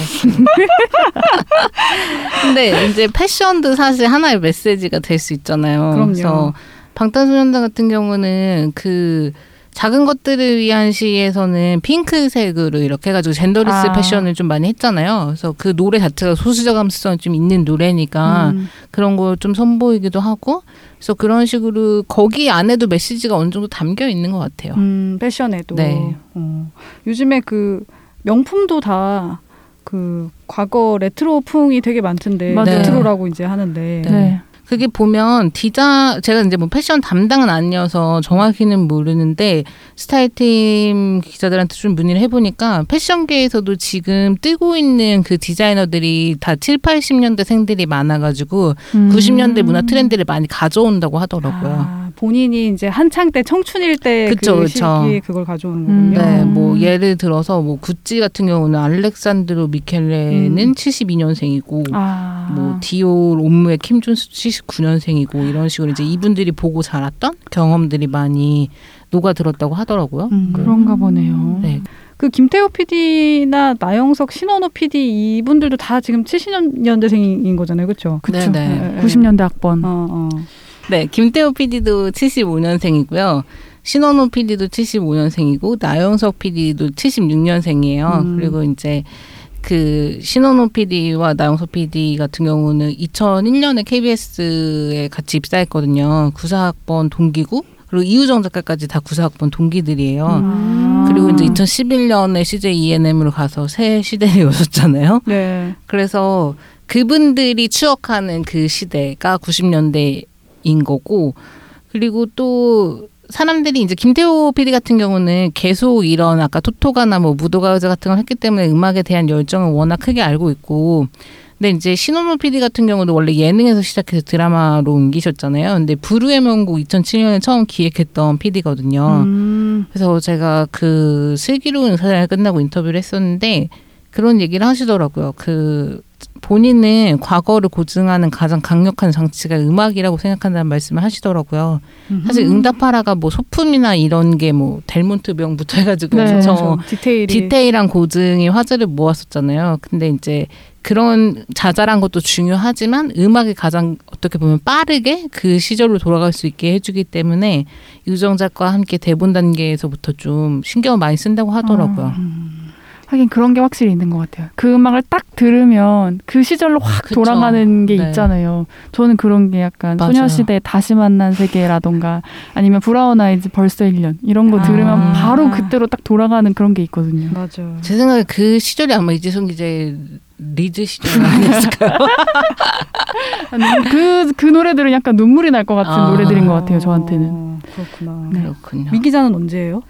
근데 이제 패션도 사실 하나의 메시지가 될 수 있잖아요. 그럼요. 그래서 방탄소년단 같은 경우는 그 작은 것들을 위한 시에서는 핑크색으로 이렇게 해가지고 젠더리스 패션을 좀 많이 했잖아요. 그래서 그 노래 자체가 소수자 감수성이 좀 있는 노래니까 그런 거 좀 선보이기도 하고 그래서 그런 식으로 거기 안에도 메시지가 어느 정도 담겨 있는 것 같아요. 패션에도. 네. 요즘에 그 명품도 다 그 과거 레트로풍이 되게 많던데 맞아요. 레트로라고 이제 하는데. 네. 그게 보면 제가 이제 뭐 패션 담당은 아니어서 정확히는 모르는데 스타일팀 기자들한테 좀 문의를 해보니까 패션계에서도 지금 뜨고 있는 그 디자이너들이 다 7, 80년대 생들이 많아가지고 90년대 문화 트렌드를 많이 가져온다고 하더라고요. 본인이 이제 한창 때 청춘일 때 그 시기에 그걸 가져오는 거군요. 네, 뭐 예를 들어서 뭐 구찌 같은 경우는 알렉산드로 미켈레는 72년생이고 뭐 디올 옴무의 킴 존스 79년생이고 이런 식으로 이제 이분들이 보고 자랐던 경험들이 많이 녹아들었다고 하더라고요. 그런가 보네요. 네. 그 김태호 PD나 나영석, 신원호 PD 이분들도 다 지금 70년대생인 거잖아요, 그렇죠? 그렇죠. 네. 90년대 학번. 네, 김태호 PD도 75년생이고요. 신원호 PD도 75년생이고 나영석 PD도 76년생이에요. 그리고 이제 그 신원호 PD와 나영석 PD 같은 경우는 2001년에 KBS에 같이 입사했거든요. 94학번 동기고 그리고 이우정 작가까지 다 94학번 동기들이에요. 그리고 이제 2011년에 CJ ENM으로 가서 새 시대를 여셨잖아요. 네. 그래서 그분들이 추억하는 그 시대가 90년대인 거고 그리고 또 사람들이 이제 김태호 PD 같은 경우는 계속 이런 아까 토토가나 뭐 무도가요제 같은 걸 했기 때문에 음악에 대한 열정을 워낙 크게 알고 있고 근데 이제 신원호 PD 같은 경우도 원래 예능에서 시작해서 드라마로 옮기셨잖아요. 근데 부르의 명곡 2007년에 처음 기획했던 PD거든요. 그래서 제가 그 슬기로운 의사생활 끝나고 인터뷰를 했었는데 그런 얘기를 하시더라고요. 그 본인은 과거를 고증하는 가장 강력한 장치가 음악이라고 생각한다는 말씀을 하시더라고요. 사실 응답하라가 뭐 소품이나 이런 게 뭐 델몬트병부터 해가지고 엄청 디테일한 고증이 화제를 모았었잖아요. 근데 이제 그런 자잘한 것도 중요하지만 음악이 가장 어떻게 보면 빠르게 그 시절로 돌아갈 수 있게 해주기 때문에 유정 작가와 함께 대본 단계에서부터 좀 신경을 많이 쓴다고 하더라고요. 하긴 그런 게 확실히 있는 것 같아요. 그 음악을 딱 들으면 그 시절로 확 그쵸. 돌아가는 게 네. 있잖아요. 저는 그런 게 약간 맞아요. 소녀시대 다시 만난 세계라던가 아니면 브라운 아이즈 벌써 1년 이런 거 들으면 바로 그때로 딱 돌아가는 그런 게 있거든요. 맞아. 제 생각에 그 시절이 아마 이재성 기자의 리즈 시절 아니었을까요? 그 노래들은 약간 눈물이 날 것 같은 노래들인 것 같아요. 저한테는. 그렇구나. 네. 그렇군요. 민 기자는 언제예요?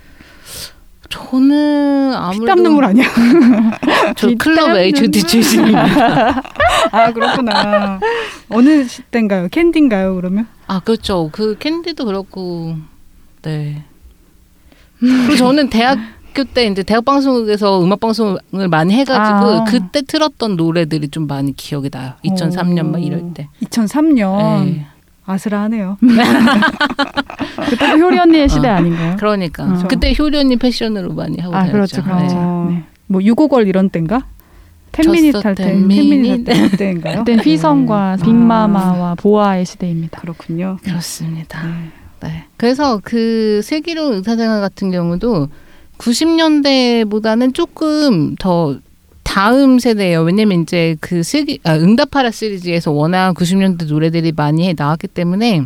저는 아무래도 피땀 눈물 아니야? 저 클럽 HOT 출신입니다. 아 그렇구나. 어느 시대인가요? 캔디인가요? 그러면? 아 그렇죠. 그 캔디도 그렇고 네. 그리고 저는 대학교 때 이제 대학 방송국에서 음악 방송을 많이 해가지고 그때 틀었던 노래들이 좀 많이 기억이 나요. 2003년 막 이럴 때. 2003년. 네. 아슬아하네요. 그때도 효리 언니의 시대 아닌가요? 그러니까 그때 효리 언니 패션으로 많이 하고 다녔죠. 그렇죠, 그렇죠. 네. 뭐 유고걸 이런 때인가? 10미닛 할 때, 10미닛 할 때인가요? 그때 휘성과 빅마마와 보아의 시대입니다. 그렇군요. 그렇습니다. 네. 그래서 그 슬기로운 의사생활 같은 경우도 90년대보다는 조금 더 다음 세대예요. 왜냐면 이제 그 응답하라 시리즈에서 워낙 90년대 노래들이 많이 나왔기 때문에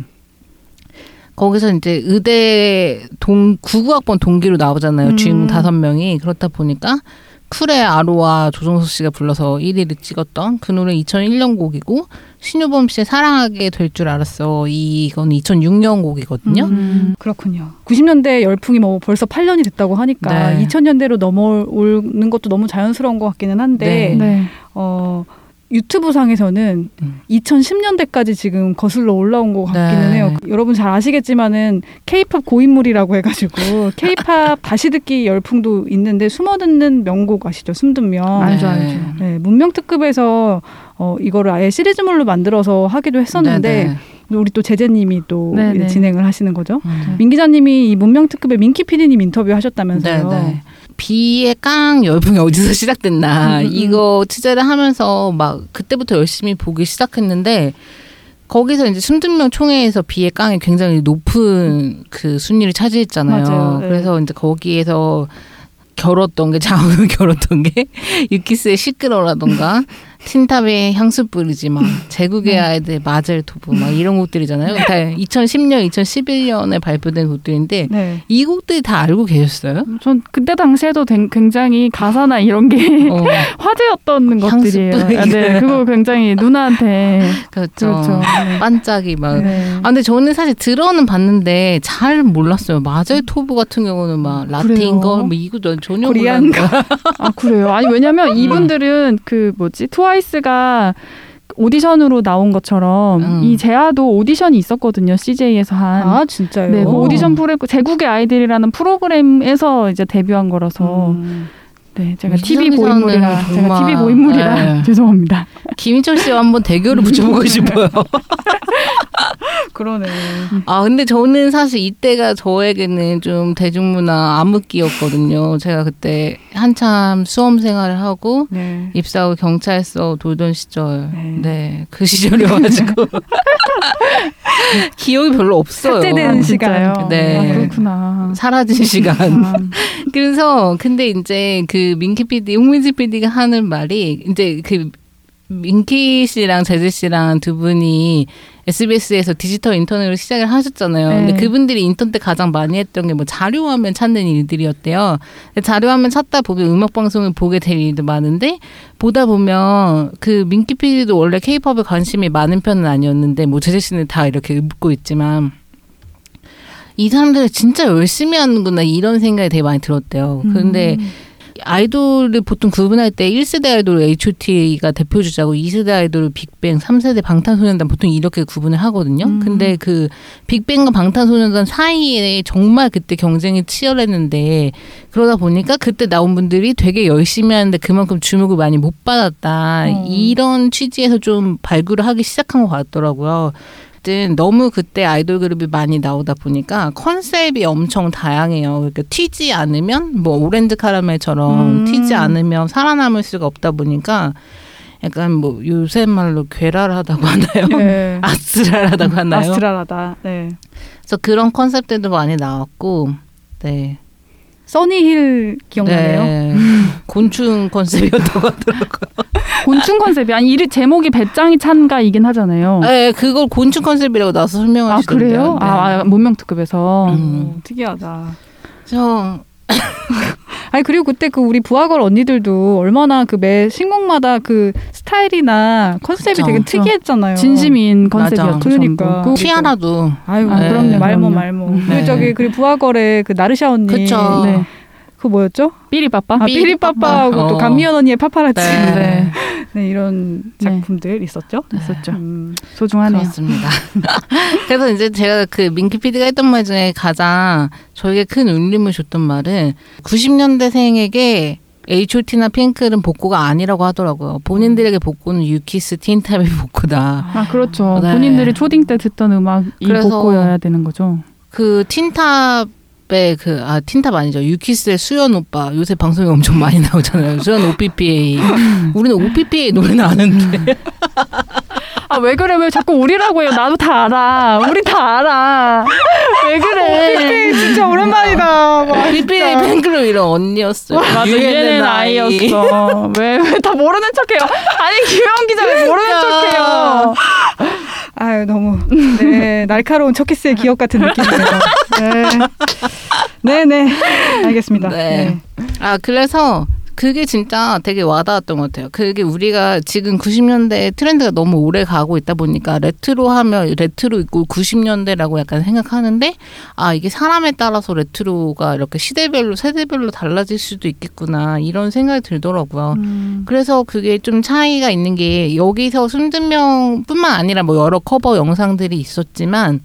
거기서 이제 의대 99학번 동기로 나오잖아요. 주인공 5명이. 그렇다 보니까 쿨의 아로와 조정석 씨가 불러서 1위를 찍었던 그 노래 2001년 곡이고 신유범 씨의 사랑하게 될 줄 알았어. 이건 2006년 곡이거든요. 그렇군요. 90년대 열풍이 뭐 벌써 8년이 됐다고 하니까 네. 2000년대로 넘어오는 것도 너무 자연스러운 것 같기는 한데 네. 유튜브 상에서는 2010년대까지 지금 거슬러 올라온 것 같기는 네. 해요. 여러분 잘 아시겠지만은 K-팝 고인물이라고 해가지고 K-팝 다시 듣기 열풍도 있는데 숨어듣는 명곡 아시죠? 숨듣면. 알죠, 네. 알죠. 네, 문명특급에서 이거를 아예 시리즈물로 만들어서 하기도 했었는데 네네. 우리 또 제재님이 또 네네. 진행을 하시는 거죠. 민 기자님이 이 문명특급에 민키 PD님 인터뷰 하셨다면서요. 네네. 비의 깡 열풍이 어디서 시작됐나 이거 취재를 하면서 막 그때부터 열심히 보기 시작했는데 거기서 이제 숨듣명 총회에서 비의 깡이 굉장히 높은 그 순위를 차지했잖아요. 맞아요. 네. 그래서 이제 거기에서 겨뤘던 게 장을 겨뤘던 게 유키스의 시끄러라던가 틴탑에 향수 뿌리지 막 제국의 아이들 마젤토브 막 이런 곡들이잖아요. 다 2010년, 2011년에 발표된 곡들인데 네. 이 곡들이 다 알고 계셨어요? 전 그때 당시에도 굉장히 가사나 이런 게 화제였던 것들이에요. 네, 그거 굉장히 누나한테 그렇죠. 네. 반짝이 막. 네. 아 근데 저는 사실 들어는 봤는데 잘 몰랐어요. 마젤토브 같은 경우는 막 라틴 걸, 뭐 이거 전혀 코리안 몰랐는데. 아 그래요? 아니 왜냐면 이분들은 그 뭐지 트와이스가 오디션으로 나온 것처럼 이 제아도 오디션이 있었거든요. CJ에서 한. 아 진짜요? 네, 그 오디션 프로그램 제국의 아이들이라는 프로그램에서 이제 데뷔한 거라서. 네, 제가 TV 고인물이라 제가 TV 고인물이라 죄송합니다. 김희철 씨와 한번 대결을 붙여보고 싶어요. 그러네. 아 근데 저는 사실 이때가 저에게는 좀 대중문화 암흑기였거든요. 제가 그때 한참 수험 생활을 하고 네. 입사 후 경찰서 돌던 시절, 네, 그 시절이어가지고 기억이 별로 없어요. 삭제된 시간. 네, 아, 그렇구나. 사라진 시간. 그래서 근데 이제 그 민키 PD, 홍민지 PD가 하는 말이 이제 그 민키 씨랑 재즈 씨랑 두 분이 SBS에서 디지털 인턴으로 시작을 하셨잖아요. 네. 근데 그분들이 인턴 때 가장 많이 했던 게 뭐 자료화면 찾는 일들이었대요. 자료화면 찾다 보면 음악 방송을 보게 될 일도 많은데 보다 보면 그 민키 PD도 원래 K-팝에 관심이 많은 편은 아니었는데 뭐 재즈 씨는 다 이렇게 읊고 있지만 이 사람들 진짜 열심히 하는구나 이런 생각이 되게 많이 들었대요. 그런데 아이돌을 보통 구분할 때 1세대 아이돌 H.O.T가 대표주자고 2세대 아이돌 빅뱅, 3세대 방탄소년단 보통 이렇게 구분을 하거든요. 근데 그 빅뱅과 방탄소년단 사이에 정말 그때 경쟁이 치열했는데 그러다 보니까 그때 나온 분들이 되게 열심히 하는데 그만큼 주목을 많이 못 받았다. 이런 취지에서 좀 발굴을 하기 시작한 것 같더라고요. 너무 그때 아이돌 그룹이 많이 나오다 보니까 컨셉이 엄청 다양해요. 그러니까 튀지 않으면 뭐 오렌지 카라멜처럼 튀지 않으면 살아남을 수가 없다 보니까 약간 뭐 요새 말로 괴랄하다고 하나요? 네. 아스랄하다고 하나요? 아스트랄하다. 네. 그래서 그런 컨셉들도 많이 나왔고, 네. 써니힐 기억나네요. 네. 곤충 컨셉이었다고 하더라고요. 곤충 컨셉이 아니 이름 제목이 배짱이 찬가이긴 하잖아요. 네, 그걸 곤충 컨셉이라고 나서 설명하시던데요. 아 그래요? 네. 아 오, 문명특급에서 특이하다. 저 아니 그리고 그때 그 우리 부하걸 언니들도 얼마나 그 매 신곡마다 그 스타일이나 컨셉이 그쵸. 되게 특이했잖아요. 진심인 컨셉이었죠. 맞아. 그러니까. 전부. 티아라도 아유, 아, 그럼요, 말모 그럼요. 말모. 네. 그리고 저기 그 부하걸의 그 나르샤 언니. 그쵸. 네. 그 뭐였죠? 삐리빠빠. 아, 삐리빠빠하고 또 감미연 언니의 파파라치. 네. 네. 네, 이런 작품들 있었죠. 있었죠. 소중하네요. 그렇습니다. 그래서 이제 제가 그 민키 PD가 했던 말 중에 가장 저에게 큰 울림을 줬던 말은 90년대생에게 H.O.T나 핑클은 복고가 아니라고 하더라고요. 본인들에게 복고는 유키스, 틴탑이 복고다. 아 그렇죠. 네. 본인들이 초딩 때 듣던 음악이 그래서 복고여야 되는 거죠. 그 틴탑의 틴탑 아니죠. 유키스의 수연 오빠. 요새 방송에 엄청 많이 나오잖아요. 수연 OPPA. 우리는 OPPA 노래는 아는데. 아 왜 그래? 왜 자꾸 우리라고 해요? 나도 다 알아. 우리 다 알아. 왜 그래? 진짜 오랜만이다. OPPA 팬클럽 이런 언니였어요. 맞아, 얘는 아이였어. 왜 다 모르는 척해요? 아니 김영 기자 왜 모르는 척해요? 아유 너무 네 날카로운 척키스의 기억 같은 느낌이네요. 네, 네, 알겠습니다. 네. 아 그래서 그게 진짜 되게 와닿았던 것 같아요. 그게 우리가 지금 90년대 트렌드가 너무 오래 가고 있다 보니까 레트로 하면 레트로 있고 90년대라고 약간 생각하는데 아 이게 사람에 따라서 레트로가 이렇게 시대별로 세대별로 달라질 수도 있겠구나 이런 생각이 들더라고요. 그래서 그게 좀 차이가 있는 게 여기서 순든명뿐만 아니라 뭐 여러 커버 영상들이 있었지만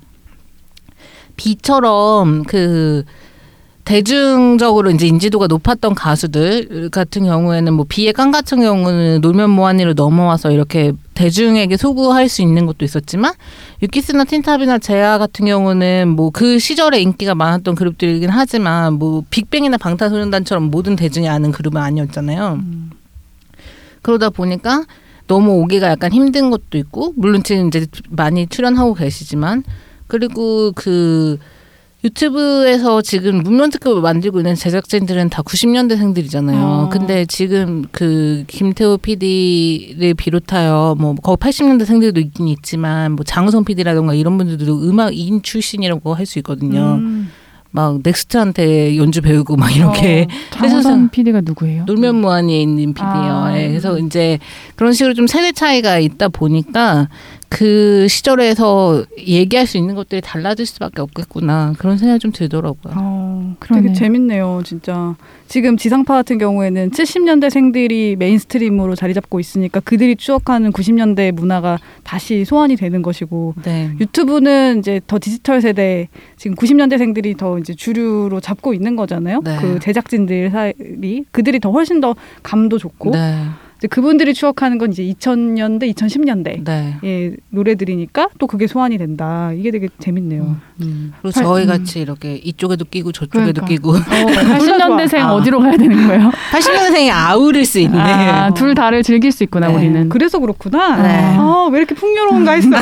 비처럼 그 대중적으로 이제 인지도가 높았던 가수들 같은 경우에는 뭐 비의 깡 같은 경우는 놀면 뭐하니로 넘어와서 이렇게 대중에게 소구할 수 있는 것도 있었지만 유키스나 틴탑이나 제아 같은 경우는 뭐 그 시절에 인기가 많았던 그룹들이긴 하지만 뭐 빅뱅이나 방탄소년단처럼 모든 대중이 아는 그룹은 아니었잖아요. 그러다 보니까 너무 오기가 약간 힘든 것도 있고 물론 지금 이제 많이 출연하고 계시지만 그리고 그 유튜브에서 지금 문면특급을 만들고 있는 제작진들은 다 90년대생들이잖아요. 근데 지금 그 김태호 PD를 비롯하여 뭐 거기 80년대생들도 있긴 있지만 뭐 장우성 PD라던가 이런 분들도 음악인 출신이라고 할 수 있거든요. 막 넥스트한테 연주 배우고 막 이렇게 장우성 PD가 누구예요? 놀면 뭐하니에 있는 PD예요. 네, 그래서 이제 그런 식으로 좀 세대 차이가 있다 보니까 그 시절에서 얘기할 수 있는 것들이 달라질 수밖에 없겠구나 그런 생각이 좀 들더라고요. 되게 재밌네요, 진짜. 지금 지상파 같은 경우에는 70년대생들이 메인스트림으로 자리 잡고 있으니까 그들이 추억하는 90년대 문화가 다시 소환이 되는 것이고, 네. 유튜브는 이제 더 디지털 세대, 지금 90년대생들이 더 이제 주류로 잡고 있는 거잖아요. 네. 그 제작진들 사이 그들이 더 훨씬 더 감도 좋고. 네. 이제 그분들이 추억하는 건 이제 2000년대, 2010년대 네. 예, 노래들이니까 또 그게 소환이 된다. 이게 되게 재밌네요. 그리고 저희 같이 이렇게 이쪽에도 끼고 저쪽에도 그러니까. 끼고 80년대생 어디로 가야 되는 거예요? 80년대생이 아우를 수 있네. 둘 다를 즐길 수 있구나. 네. 우리는. 그래서 그렇구나. 네. 왜 이렇게 풍요로운가 했어요.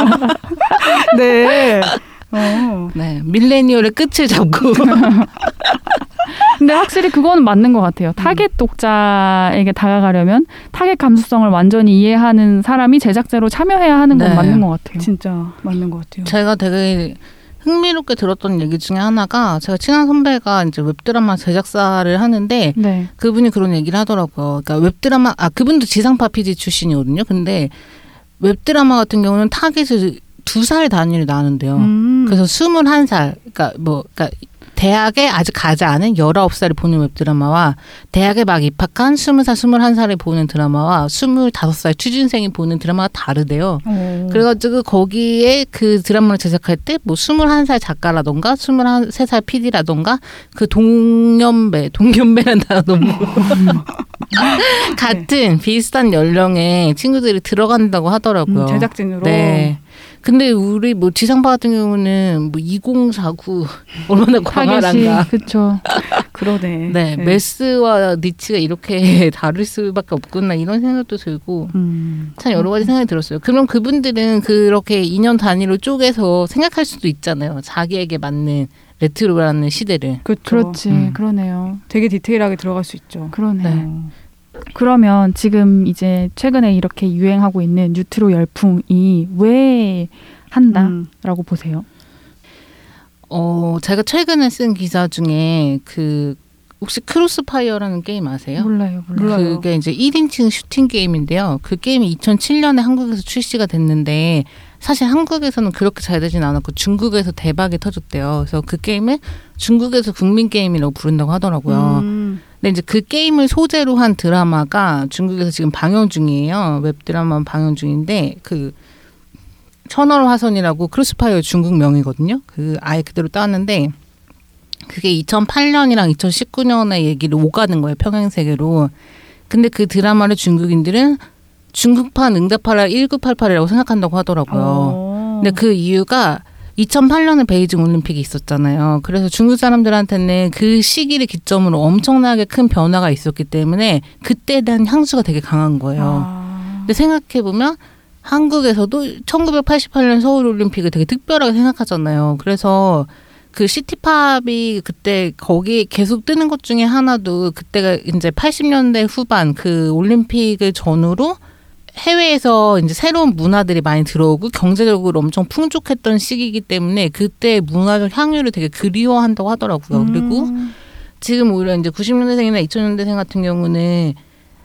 네. 네. 밀레니얼의 끝을 잡고 근데 확실히 그거는 맞는 것 같아요. 타겟 독자에게 다가가려면 타겟 감수성을 완전히 이해하는 사람이 제작자로 참여해야 하는 건 네. 맞는 것 같아요. 진짜 맞는 것 같아요. 제가 되게 흥미롭게 들었던 얘기 중에 하나가 제가 친한 선배가 이제 웹드라마 제작사를 하는데 네. 그분이 그런 얘기를 하더라고요. 그러니까 웹드라마 그분도 지상파 PD 출신이거든요. 근데 웹드라마 같은 경우는 타겟을 2살 단위로 나눈대요. 그래서 21살, 그러니까 대학에 아직 가지 않은 19살이 보는 웹드라마와 대학에 막 입학한 20살, 21살이 보는 드라마와 25살 취준생이 보는 드라마가 다르대요. 그래가지고 거기에 그 드라마를 제작할 때 뭐 21살 작가라던가 23살 PD라던가 그 동년배란 단어 너무 같은 비슷한 연령의 친구들이 들어간다고 하더라고요. 제작진으로. 네. 근데 우리 뭐 지상파 같은 경우는 뭐 2049 얼마나 광활한가. 그렇죠. 그러네. 네, 메스와 니치가 이렇게 다를 수밖에 없구나 이런 생각도 들고 참 여러 가지 생각이 들었어요. 그럼 그분들은 그렇게 2년 단위로 쪼개서 생각할 수도 있잖아요. 자기에게 맞는 레트로라는 시대를. 그렇지. 그러네요. 되게 디테일하게 들어갈 수 있죠. 그러네요. 네. 그러면 지금 이제 최근에 이렇게 유행하고 있는 뉴트로 열풍이 왜 한다라고 보세요? 제가 최근에 쓴 기사 중에 그 혹시 크로스파이어라는 게임 아세요? 몰라요. 그게 이제 1인칭 슈팅 게임인데요. 그 게임이 2007년에 한국에서 출시가 됐는데 사실 한국에서는 그렇게 잘 되진 않았고 중국에서 대박이 터졌대요. 그래서 그 게임을 중국에서 국민 게임이라고 부른다고 하더라고요. 근데 이제 그 게임을 소재로 한 드라마가 중국에서 지금 방영 중이에요. 웹드라마 방영 중인데 그 천월 화선이라고 크로스파이어 중국 명이거든요. 그 아예 그대로 따는데 그게 2008년이랑 2019년의 얘기를 오가는 거예요. 평행세계로. 근데 그 드라마를 중국인들은 중국판 응답하라 1988이라고 생각한다고 하더라고요. 근데 그 이유가 2008년에 베이징 올림픽이 있었잖아요. 그래서 중국 사람들한테는 그 시기를 기점으로 엄청나게 큰 변화가 있었기 때문에 그때에 대한 향수가 되게 강한 거예요. 근데 생각해보면 한국에서도 1988년 서울 올림픽을 되게 특별하게 생각하잖아요. 그래서 그 시티팝이 그때 거기 계속 뜨는 것 중에 하나도 그때가 이제 80년대 후반 그 올림픽을 전후로 해외에서 이제 새로운 문화들이 많이 들어오고 경제적으로 엄청 풍족했던 시기이기 때문에 그때 문화적 향유를 되게 그리워한다고 하더라고요. 그리고 지금 오히려 이제 90년대생이나 2000년대생 같은 경우는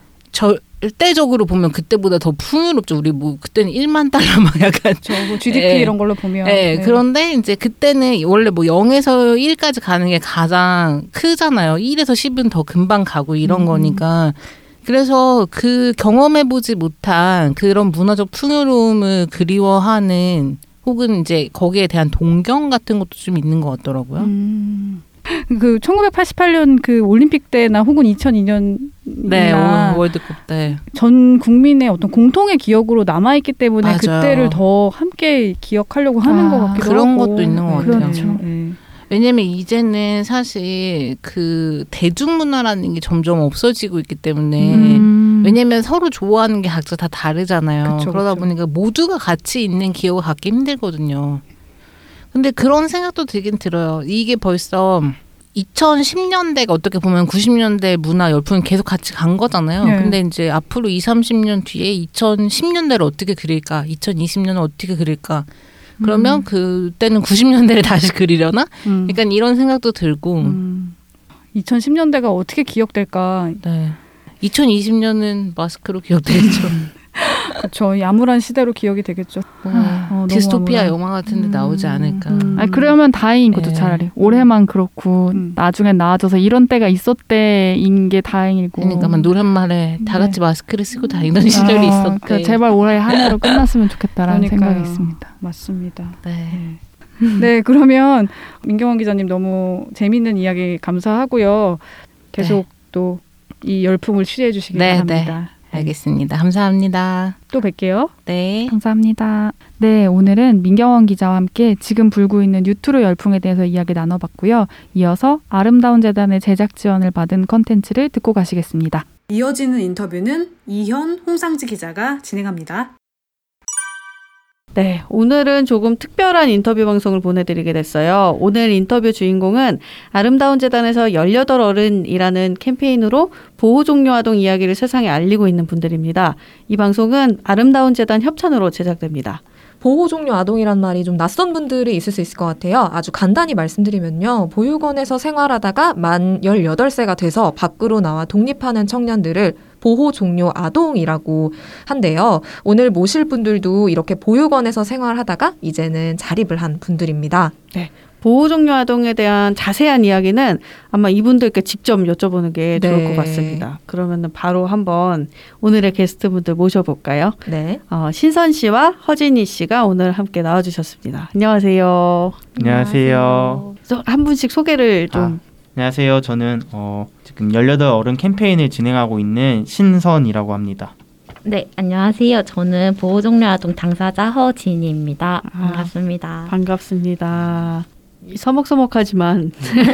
절대적으로 보면 그때보다 더 풍요롭죠. 우리 뭐 그때는 1만 달러 막 약간 뭐 GDP 이런 걸로 보면. 네. 그런데 이제 그때는 원래 뭐 0에서 1까지 가는 게 가장 크잖아요. 1에서 10은 더 금방 가고 이런 거니까. 그래서 그 경험해보지 못한 그런 문화적 풍요로움을 그리워하는 혹은 이제 거기에 대한 동경 같은 것도 좀 있는 것 같더라고요. 그 1988년 그 올림픽 때나 혹은 2002년이나 네, 월드컵 때 전 국민의 어떤 공통의 기억으로 남아있기 때문에 맞아요. 그때를 더 함께 기억하려고 하는 것 같기도 그런 하고. 것도 있는 것 같아요. 그렇죠. 네. 왜냐면 이제는 사실 그 대중문화라는 게 점점 없어지고 있기 때문에 왜냐면 서로 좋아하는 게 각자 다 다르잖아요. 그쵸, 그러다 그쵸. 보니까 모두가 같이 있는 기억을 갖기 힘들거든요. 근데 그런 생각도 들긴 들어요. 이게 벌써 2010년대가 어떻게 보면 90년대 문화 열풍이 계속 같이 간 거잖아요. 네. 근데 이제 앞으로 20, 30년 뒤에 2010년대를 어떻게 그릴까? 2020년을 어떻게 그릴까? 그러면 그때는 90년대를 다시 그리려나? 약간 이런 생각도 들고. 2010년대가 어떻게 기억될까? 네. 2020년은 마스크로 기억되겠죠. 그렇죠. 야물한 시대로 기억이 되겠죠. 너무 디스토피아 암울한. 영화 같은 데 나오지 않을까. 아니, 그러면 다행인 거죠. 네. 차라리. 올해만 그렇고 나중엔 나아져서 이런 때가 있었대인 게 다행이고. 그러니까 막 노란말에 다 같이 마스크를 쓰고 다니던 시절이 있었대. 그러니까 제발 올해 한 해로 끝났으면 좋겠다라는 그러니까요. 생각이 있습니다. 맞습니다. 네. 네, 그러면 민경원 기자님 너무 재미있는 이야기 감사하고요. 계속 또 이 열풍을 취재해 주시기 바랍니다. 알겠습니다. 감사합니다. 또 뵐게요. 네. 감사합니다. 네, 오늘은 민경원 기자와 함께 지금 불고 있는 뉴트로 열풍에 대해서 이야기 나눠봤고요. 이어서 아름다운 재단의 제작 지원을 받은 컨텐츠를 듣고 가시겠습니다. 이어지는 인터뷰는 이현, 홍상지 기자가 진행합니다. 네, 오늘은 조금 특별한 인터뷰 방송을 보내드리게 됐어요. 오늘 인터뷰 주인공은 아름다운 재단에서 18어른이라는 캠페인으로 보호종료 아동 이야기를 세상에 알리고 있는 분들입니다. 이 방송은 아름다운 재단 협찬으로 제작됩니다. 보호종료 아동이란 말이 좀 낯선 분들이 있을 수 있을 것 같아요. 아주 간단히 말씀드리면요. 보육원에서 생활하다가 만 18세가 돼서 밖으로 나와 독립하는 청년들을 보호종료 아동이라고 한대요. 오늘 모실 분들도 이렇게 보육원에서 생활하다가 이제는 자립을 한 분들입니다. 네. 보호종료 아동에 대한 자세한 이야기는 아마 이분들께 직접 여쭤보는 게 좋을 것 같습니다. 그러면 바로 한번 오늘의 게스트분들 모셔볼까요? 네. 신선 씨와 허진희 씨가 오늘 함께 나와주셨습니다. 안녕하세요. 안녕하세요. 한 분씩 소개를 좀. 안녕하세요. 저는 지금 18어른 캠페인을 진행하고 있는 신선이라고 합니다. 네, 안녕하세요. 저는 보호종료 아동 당사자 허진희입니다. 반갑습니다. 반갑습니다. 서먹서먹하지만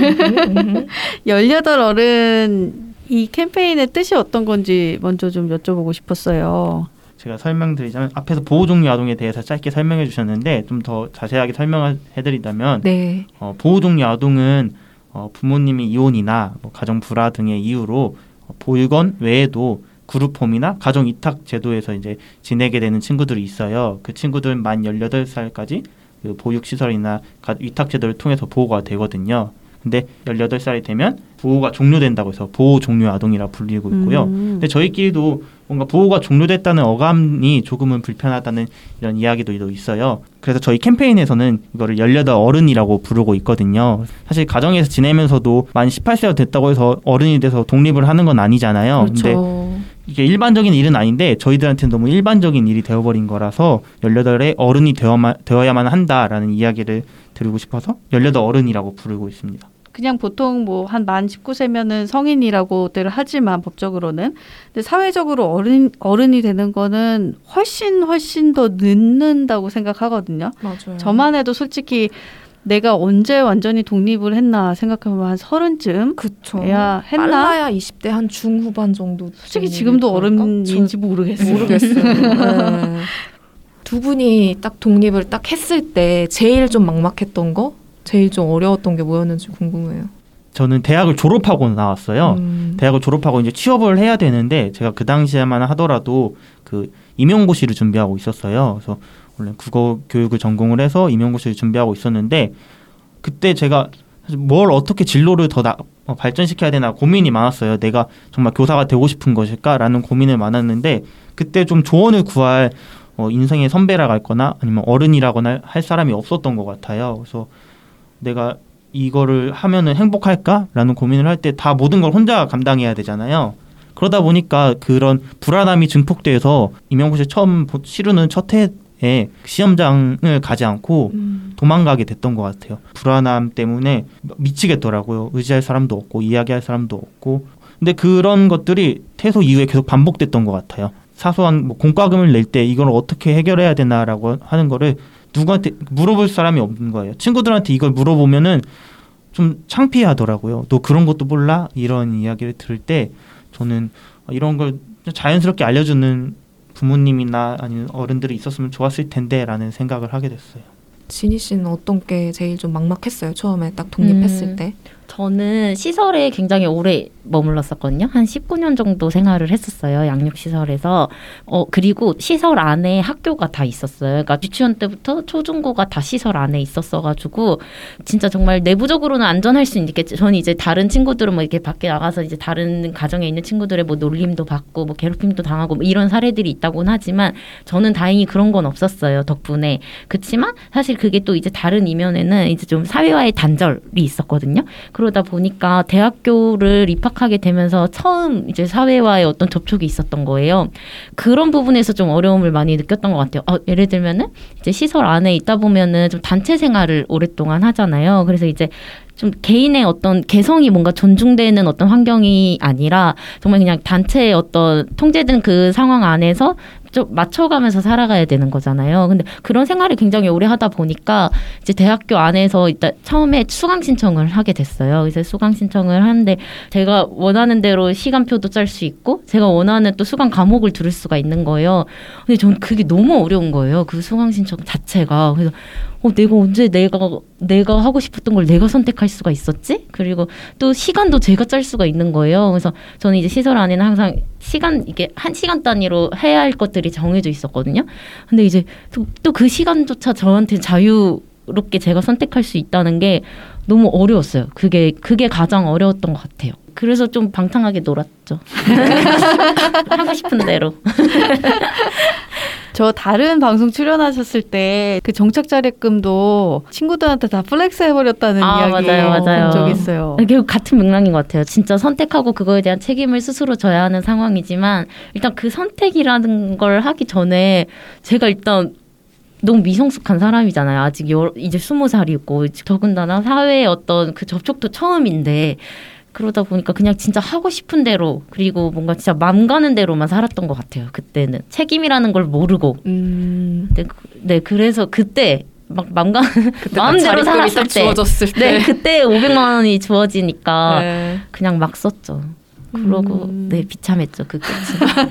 18어른 이 캠페인의 뜻이 어떤 건지 먼저 좀 여쭤보고 싶었어요. 제가 설명드리자면 앞에서 보호종료 아동에 대해서 짧게 설명해 주셨는데 좀 더 자세하게 설명을 해드리자면 네. 보호종료 아동은 부모님이 이혼이나 가정 불화 등의 이유로 보육원 외에도 그룹홈이나 가정 위탁 제도에서 이제 지내게 되는 친구들이 있어요. 그 친구들은 만 18살까지 그 보육시설이나 위탁 제도를 통해서 보호가 되거든요. 근데 18살이 되면 보호가 종료된다고 해서 보호 종료 아동이라 불리고 있고요. 근데 저희끼리도 뭔가 보호가 종료됐다는 어감이 조금은 불편하다는 이런 이야기도 있어요. 그래서 저희 캠페인에서는 이거를 18어른이라고 부르고 있거든요. 사실 가정에서 지내면서도 만 18세가 됐다고 해서 어른이 돼서 독립을 하는 건 아니잖아요. 그렇죠. 근데 이게 일반적인 일은 아닌데 저희들한테는 너무 일반적인 일이 되어버린 거라서 18의 어른이 되어야만 한다라는 이야기를 드리고 싶어서 18어른이라고 부르고 있습니다. 그냥 보통 뭐 한 만 19세면은 성인이라고들 하지만 법적으로는 근데 사회적으로 어른이 되는 거는 훨씬 더 늦는다고 생각하거든요. 맞아요. 저만 해도 솔직히 내가 언제 완전히 독립을 했나 생각하면 한 30쯤 그쵸. 해야 했나? 빨라야 20대 한 중후반 정도. 솔직히 지금도 어른인지 모르겠어요. 네. 두 분이 딱 독립을 딱 했을 때 제일 좀 막막했던 거? 제일 좀 어려웠던 게 뭐였는지 궁금해요. 저는 대학을 졸업하고 나왔어요. 대학을 졸업하고 이제 취업을 해야 되는데 제가 그 당시에만 하더라도 그 임용고시를 준비하고 있었어요. 그래서 원래 국어 교육을 전공을 해서 임용고시를 준비하고 있었는데 그때 제가 사실 뭘 어떻게 진로를 더 발전시켜야 되나 고민이 많았어요. 내가 정말 교사가 되고 싶은 것일까라는 고민을 많았는데 그때 좀 조언을 구할 인생의 선배라 할거나 아니면 어른이라거나 할 사람이 없었던 것 같아요. 그래서 내가 이거를 하면은 행복할까라는 고민을 할 때 다 모든 걸 혼자 감당해야 되잖아요. 그러다 보니까 그런 불안함이 증폭돼서 임용고시 처음 치르는 첫 해에 시험장을 가지 않고 도망가게 됐던 것 같아요. 불안함 때문에 미치겠더라고요. 의지할 사람도 없고 이야기할 사람도 없고. 근데 그런 것들이 퇴소 이후에 계속 반복됐던 것 같아요. 사소한 공과금을 낼 때 이걸 어떻게 해결해야 되나라고 하는 거를 누구한테 물어볼 사람이 없는 거예요. 친구들한테 이걸 물어보면은 좀 창피하더라고요. 너 그런 것도 몰라? 이런 이야기를 들을 때 저는 이런 걸 자연스럽게 알려주는 부모님이나 아니면 어른들이 있었으면 좋았을 텐데 라는 생각을 하게 됐어요. 진희 씨는 어떤 게 제일 좀 막막했어요? 처음에 딱 독립했을 때? 저는 시설에 굉장히 오래 머물렀었거든요. 한 19년 정도 생활을 했었어요. 양육시설에서. 그리고 시설 안에 학교가 다 있었어요. 그러니까 유치원 때부터 초중고가 다 시설 안에 있었어가지고 진짜 정말 내부적으로는 안전할 수 있겠죠. 저는 이제 다른 친구들은 뭐 이렇게 밖에 나가서 이제 다른 가정에 있는 친구들의 뭐 놀림도 받고 뭐 괴롭힘도 당하고 뭐 이런 사례들이 있다고는 하지만 저는 다행히 그런 건 없었어요. 덕분에. 그렇지만 사실 그게 또 이제 다른 이면에는 이제 좀 사회와의 단절이 있었거든요. 그러다 보니까 대학교를 입학하게 되면서 처음 이제 사회와의 어떤 접촉이 있었던 거예요. 그런 부분에서 좀 어려움을 많이 느꼈던 것 같아요. 예를 들면은 이제 시설 안에 있다 보면은 좀 단체 생활을 오랫동안 하잖아요. 그래서 이제 좀 개인의 어떤 개성이 뭔가 존중되는 어떤 환경이 아니라 정말 그냥 단체의 어떤 통제된 그 상황 안에서 좀 맞춰가면서 살아가야 되는 거잖아요. 근데 그런 생활을 굉장히 오래 하다 보니까 이제 대학교 안에서 일단 처음에 수강 신청을 하게 됐어요. 그래서 수강 신청을 하는데 제가 원하는 대로 시간표도 짤 수 있고 제가 원하는 또 수강 과목을 들을 수가 있는 거예요. 근데 저는 그게 너무 어려운 거예요. 그 수강 신청 자체가. 그래서 내가 언제 내가 하고 싶었던 걸 내가 선택할 수가 있었지? 그리고 또 시간도 제가 짤 수가 있는 거예요. 그래서 저는 이제 시설 안에는 항상 이게 1시간 단위로 해야 할 것들이 정해져 있었거든요. 근데 이제 또 그 시간조차 저한테 자유롭게 제가 선택할 수 있다는 게 너무 어려웠어요. 그게 가장 어려웠던 것 같아요. 그래서 좀 방탕하게 놀았죠. 하고 싶은 대로. 저 다른 방송 출연하셨을 때 그 정착 자립금도 친구들한테 다 플렉스 해버렸다는 이야기 본 적 있어요. 결국 같은 맥락인 것 같아요. 진짜 선택하고 그거에 대한 책임을 스스로 져야 하는 상황이지만 일단 그 선택이라는 걸 하기 전에 제가 일단 너무 미성숙한 사람이잖아요. 아직 이제 20살이고 더군다나 사회의 어떤 그 접촉도 처음인데 그러다 보니까 그냥 진짜 하고 싶은 대로 그리고 뭔가 진짜 맘 가는 대로만 살았던 것 같아요. 그때는 책임이라는 걸 모르고. 네, 그래서 그때 막 마음대로 살았을 때, 주어졌을 때, 네, 그때 500만 원이 주어지니까 네. 그냥 막 썼죠. 그러고 네 비참했죠 그 끝이.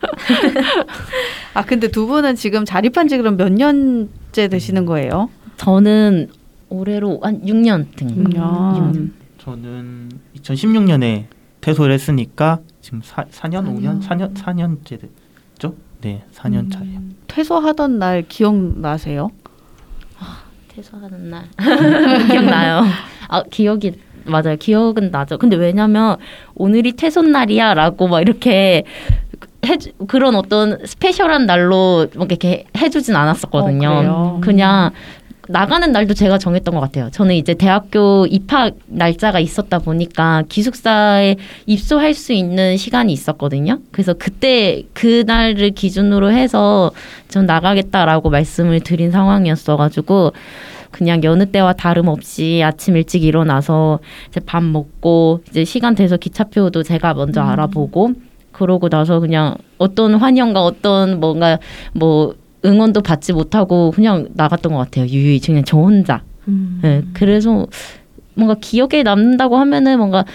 근데 두 분은 지금 자립한 지 그럼 몇 년째 되시는 거예요? 저는 올해로 한 6년 된. 6년. 저는 2016년에 퇴소를 했으니까 지금 4년째 됐죠? 네, 4년 차예요. 퇴소하던 날 기억나세요? 퇴소하는 날 기억나요. 기억이 맞아요. 기억은 나죠. 근데 왜냐면 오늘이 퇴소 날이야라고 막 이렇게 그런 어떤 스페셜한 날로 이렇게 해주진 않았었거든요. 그냥 나가는 날도 제가 정했던 것 같아요. 저는 이제 대학교 입학 날짜가 있었다 보니까 기숙사에 입소할 수 있는 시간이 있었거든요. 그래서 그때 그날을 기준으로 해서 전 나가겠다라고 말씀을 드린 상황이었어가지고 그냥 여느 때와 다름없이 아침 일찍 일어나서 이제 밥 먹고 이제 시간 돼서 기차표도 제가 먼저 알아보고 그러고 나서 그냥 어떤 환영과 어떤 뭔가 뭐 응원도 받지 못하고 그냥 나갔던 것 같아요. 유유히 그냥 저 혼자. 네, 그래서 뭔가 기억에 남는다고 하면은 뭔가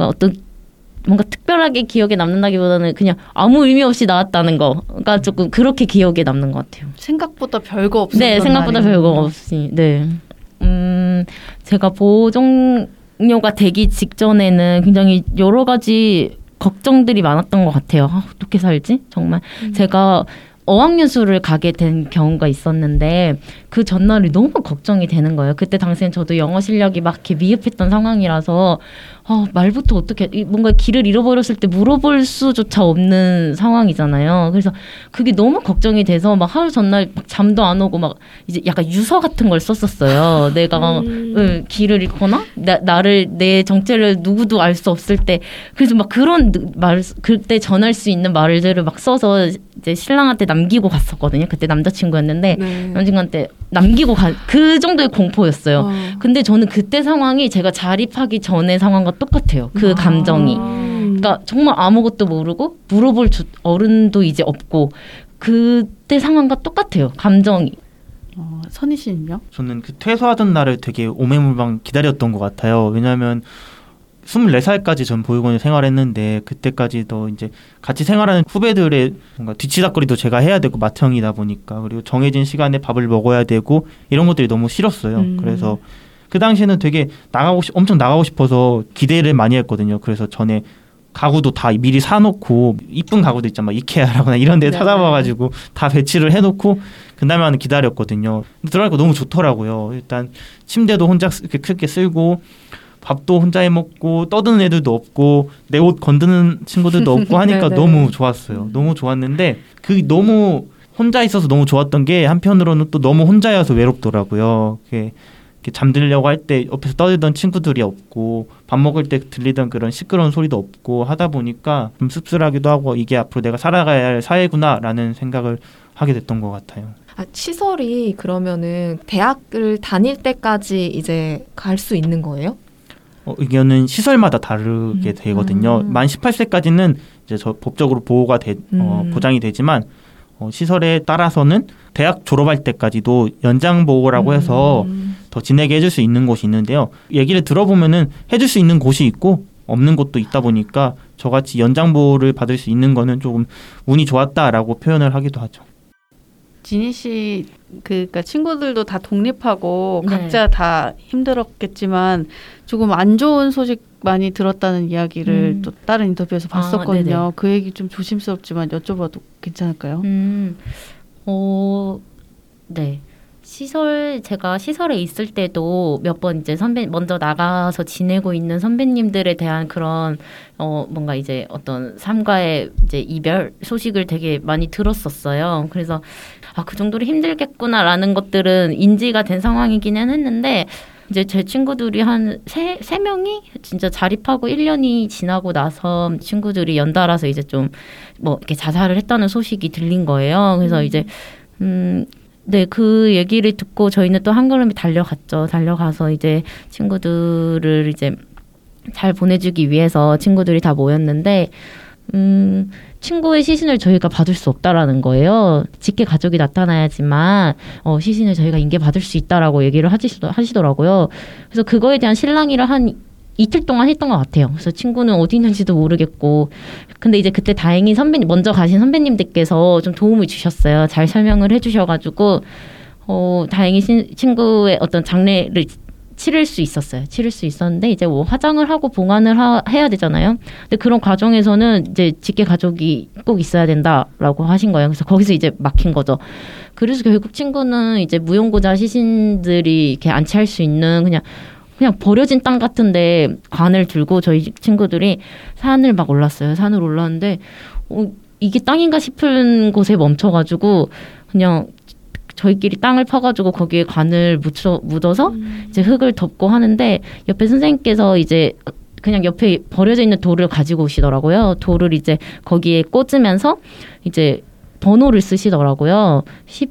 특별하게 기억에 남는다기보다는 그냥 아무 의미 없이 나왔다는 거가 조금 그렇게 기억에 남는 것 같아요. 생각보다 별거 없었던 네, 생각보다 별거 없이. 네. 제가 보호종료가 되기 직전에는 굉장히 여러 가지 걱정들이 많았던 것 같아요. 어떻게 살지? 정말 제가 어학연수를 가게 된 경우가 있었는데 그 전날이 너무 걱정이 되는 거예요. 그때 당시엔 저도 영어 실력이 막 이렇게 미흡했던 상황이라서 말부터 어떻게 뭔가 길을 잃어버렸을 때 물어볼 수조차 없는 상황이잖아요. 그래서 그게 너무 걱정이 돼서 막 하루 전날 막 잠도 안 오고 막 이제 약간 유서 같은 걸 썼었어요. 내가 길을 잃거나 내 정체를 누구도 알 수 없을 때 그래서 막 그런 말 그때 전할 수 있는 말들을 막 써서 이제 신랑한테 남기고 갔었거든요. 그때 남자친구였는데 남자친구한테 남기고 그 정도의 공포였어요. 근데 저는 그때 상황이 제가 자립하기 전의 상황과 똑같아요. 그 감정이. 그러니까 정말 아무것도 모르고 물어볼 어른도 이제 없고 그때 상황과 똑같아요. 감정이. 선희 씨는요? 저는 그 퇴소하던 날을 되게 오매물망 기다렸던 것 같아요. 왜냐하면 24살까지 전 보육원에 생활했는데 그때까지도 이제 같이 생활하는 후배들의 뭔가 뒤치다거리도 제가 해야 되고 맏형이다 보니까 그리고 정해진 시간에 밥을 먹어야 되고 이런 것들이 너무 싫었어요. 그래서 그 당시에는 되게 엄청 나가고 싶어서 기대를 많이 했거든요. 그래서 전에 가구도 다 미리 사놓고 이쁜 가구도 있잖아, 막 이케아라거나 이런 데 찾아봐가지고 다 배치를 해놓고 그다음에는 기다렸거든요. 들어가니까 너무 좋더라고요. 일단 침대도 혼자 이렇게 크게 쓸고 밥도 혼자 해먹고 떠드는 애들도 없고 내 옷 건드는 친구들도 없고 하니까 너무 좋았어요. 너무 좋았는데 그 너무 혼자 있어서 너무 좋았던 게 한편으로는 또 너무 혼자여서 외롭더라고요. 이렇게 잠들려고 할 때 옆에서 떠들던 친구들이 없고 밥 먹을 때 들리던 그런 시끄러운 소리도 없고 하다 보니까 좀 씁쓸하기도 하고 이게 앞으로 내가 살아가야 할 사회구나라는 생각을 하게 됐던 것 같아요. 시설이 그러면은 대학을 다닐 때까지 이제 갈 수 있는 거예요? 이거는 시설마다 다르게 되거든요. 만 18세까지는 이제 법적으로 보호가 보장이 되지만 시설에 따라서는 대학 졸업할 때까지도 연장 보호라고 해서 더 지내게 해줄 수 있는 곳이 있는데요. 얘기를 들어보면은 해줄 수 있는 곳이 있고 없는 곳도 있다 보니까 저같이 연장 보호를 받을 수 있는 거는 조금 운이 좋았다라고 표현을 하기도 하죠. 지니 씨, 그러니까 친구들도 다 독립하고 각자 다 힘들었겠지만 조금 안 좋은 소식 많이 들었다는 이야기를 또 다른 인터뷰에서 봤었거든요. 그 얘기 좀 조심스럽지만 여쭤봐도 괜찮을까요? 네. 제가 시설에 있을 때도 몇 번 이제 먼저 나가서 지내고 있는 선배님들에 대한 그런 뭔가 이제 어떤 삶과의 이제 이별 소식을 되게 많이 들었었어요. 그래서 그 정도로 힘들겠구나라는 것들은 인지가 된 상황이기는 했는데 이제 제 친구들이 한 세 명이 진짜 자립하고 1년이 지나고 나서 친구들이 연달아서 이제 좀 뭐 이렇게 자살을 했다는 소식이 들린 거예요. 그래서 이제 네, 그 얘기를 듣고 저희는 또 한 걸음에 달려갔죠. 달려가서 이제 친구들을 이제 잘 보내주기 위해서 친구들이 다 모였는데, 친구의 시신을 저희가 받을 수 없다라는 거예요. 직계 가족이 나타나야지만 시신을 저희가 인계받을 수 있다라고 얘기를 하시더라고요. 그래서 그거에 대한 실랑이를 한 이틀 동안 했던 것 같아요. 그래서 친구는 어디 있는지도 모르겠고, 근데 이제 그때 다행히 먼저 가신 선배님들께서 좀 도움을 주셨어요. 잘 설명을 해주셔가지고 다행히 친구의 어떤 장례를 치를 수 있었어요. 치를 수 있었는데 이제 뭐 화장을 하고 봉안을 해야 되잖아요. 근데 그런 과정에서는 이제 직계 가족이 꼭 있어야 된다라고 하신 거예요. 그래서 거기서 이제 막힌 거죠. 그래서 결국 친구는 이제 무용고자 시신들이 이렇게 안치할 수 있는 그냥 버려진 땅 같은데 관을 들고 저희 친구들이 산을 막 올랐어요. 산을 올랐는데 이게 땅인가 싶은 곳에 멈춰가지고 그냥 저희끼리 땅을 파가지고 거기에 관을 묻어서 이제 흙을 덮고 하는데 옆에 선생님께서 이제 그냥 옆에 버려져 있는 돌을 가지고 오시더라고요. 돌을 이제 거기에 꽂으면서 이제 번호를 쓰시더라고요.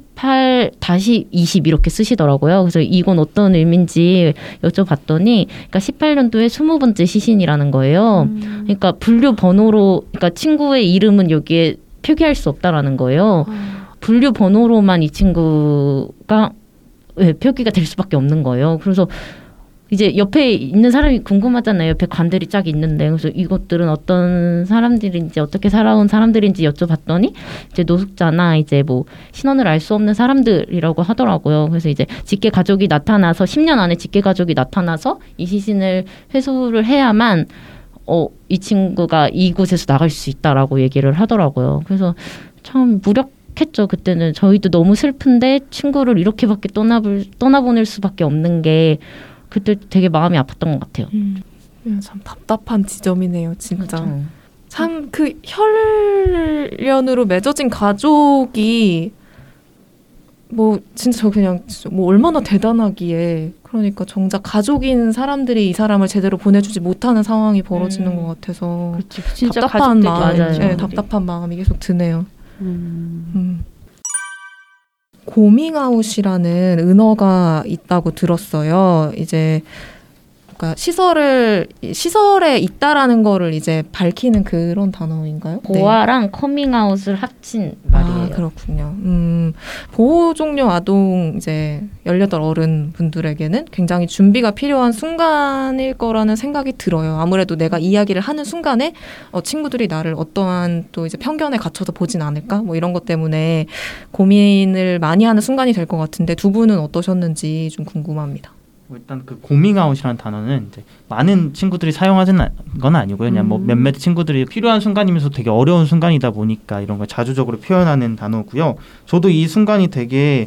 18-20 이렇게 쓰시더라고요. 그래서 이건 어떤 의미인지 여쭤봤더니 그러니까 18년도에 20번째 시신이라는 거예요. 그러니까 분류 번호로 그러니까 친구의 이름은 여기에 표기할 수 없다라는 거예요. 분류 번호로만 이 친구가 표기가 될 수밖에 없는 거예요. 그래서 이제 옆에 있는 사람이 궁금하잖아요. 옆에 관들이 쫙 있는데. 그래서 이것들은 어떤 사람들인지 어떻게 살아온 사람들인지 여쭤봤더니 이제 노숙자나 이제 뭐 신원을 알 수 없는 사람들이라고 하더라고요. 그래서 이제 직계 가족이 나타나서 10년 안에 직계 가족이 나타나서 이 시신을 회수를 해야만 이 친구가 이곳에서 나갈 수 있다라고 얘기를 하더라고요. 그래서 참 무력했죠. 그때는 저희도 너무 슬픈데 친구를 이렇게밖에 떠나보낼 수밖에 없는 게 그때 되게 마음이 아팠던 것 같아요. 참 답답한 지점이네요, 진짜. 그렇죠. 참 그 혈연으로 맺어진 가족이 뭐 진짜 저 그냥 뭐 얼마나 대단하기에 그러니까 정작 가족인 사람들이 이 사람을 제대로 보내주지 못하는 상황이 벌어지는 것 같아서 그렇지. 진짜 답답한 마음이 맞아요. 답답한 마음이 계속 드네요. 고밍아웃이라는 은어가 있다고 들었어요. 이제 그러니까 시설에 있다라는 거를 이제 밝히는 그런 단어인가요? 보아랑 커밍아웃을 합친 말이에요. 아, 그렇군요. 보호 종료 아동 이제 18 어른 분들에게는 굉장히 준비가 필요한 순간일 거라는 생각이 들어요. 아무래도 내가 이야기를 하는 순간에 친구들이 나를 어떠한 또 이제 편견에 갇혀서 보진 않을까? 뭐 이런 것 때문에 고민을 많이 하는 순간이 될 것 같은데 두 분은 어떠셨는지 좀 궁금합니다. 일단 그 고밍아웃이라는 단어는 이제 많은 친구들이 사용하는 건 아니고요. 그냥 뭐 몇몇 친구들이 필요한 순간이면서 되게 어려운 순간이다 보니까 이런 걸 자주적으로 표현하는 단어고요. 저도 이 순간이 되게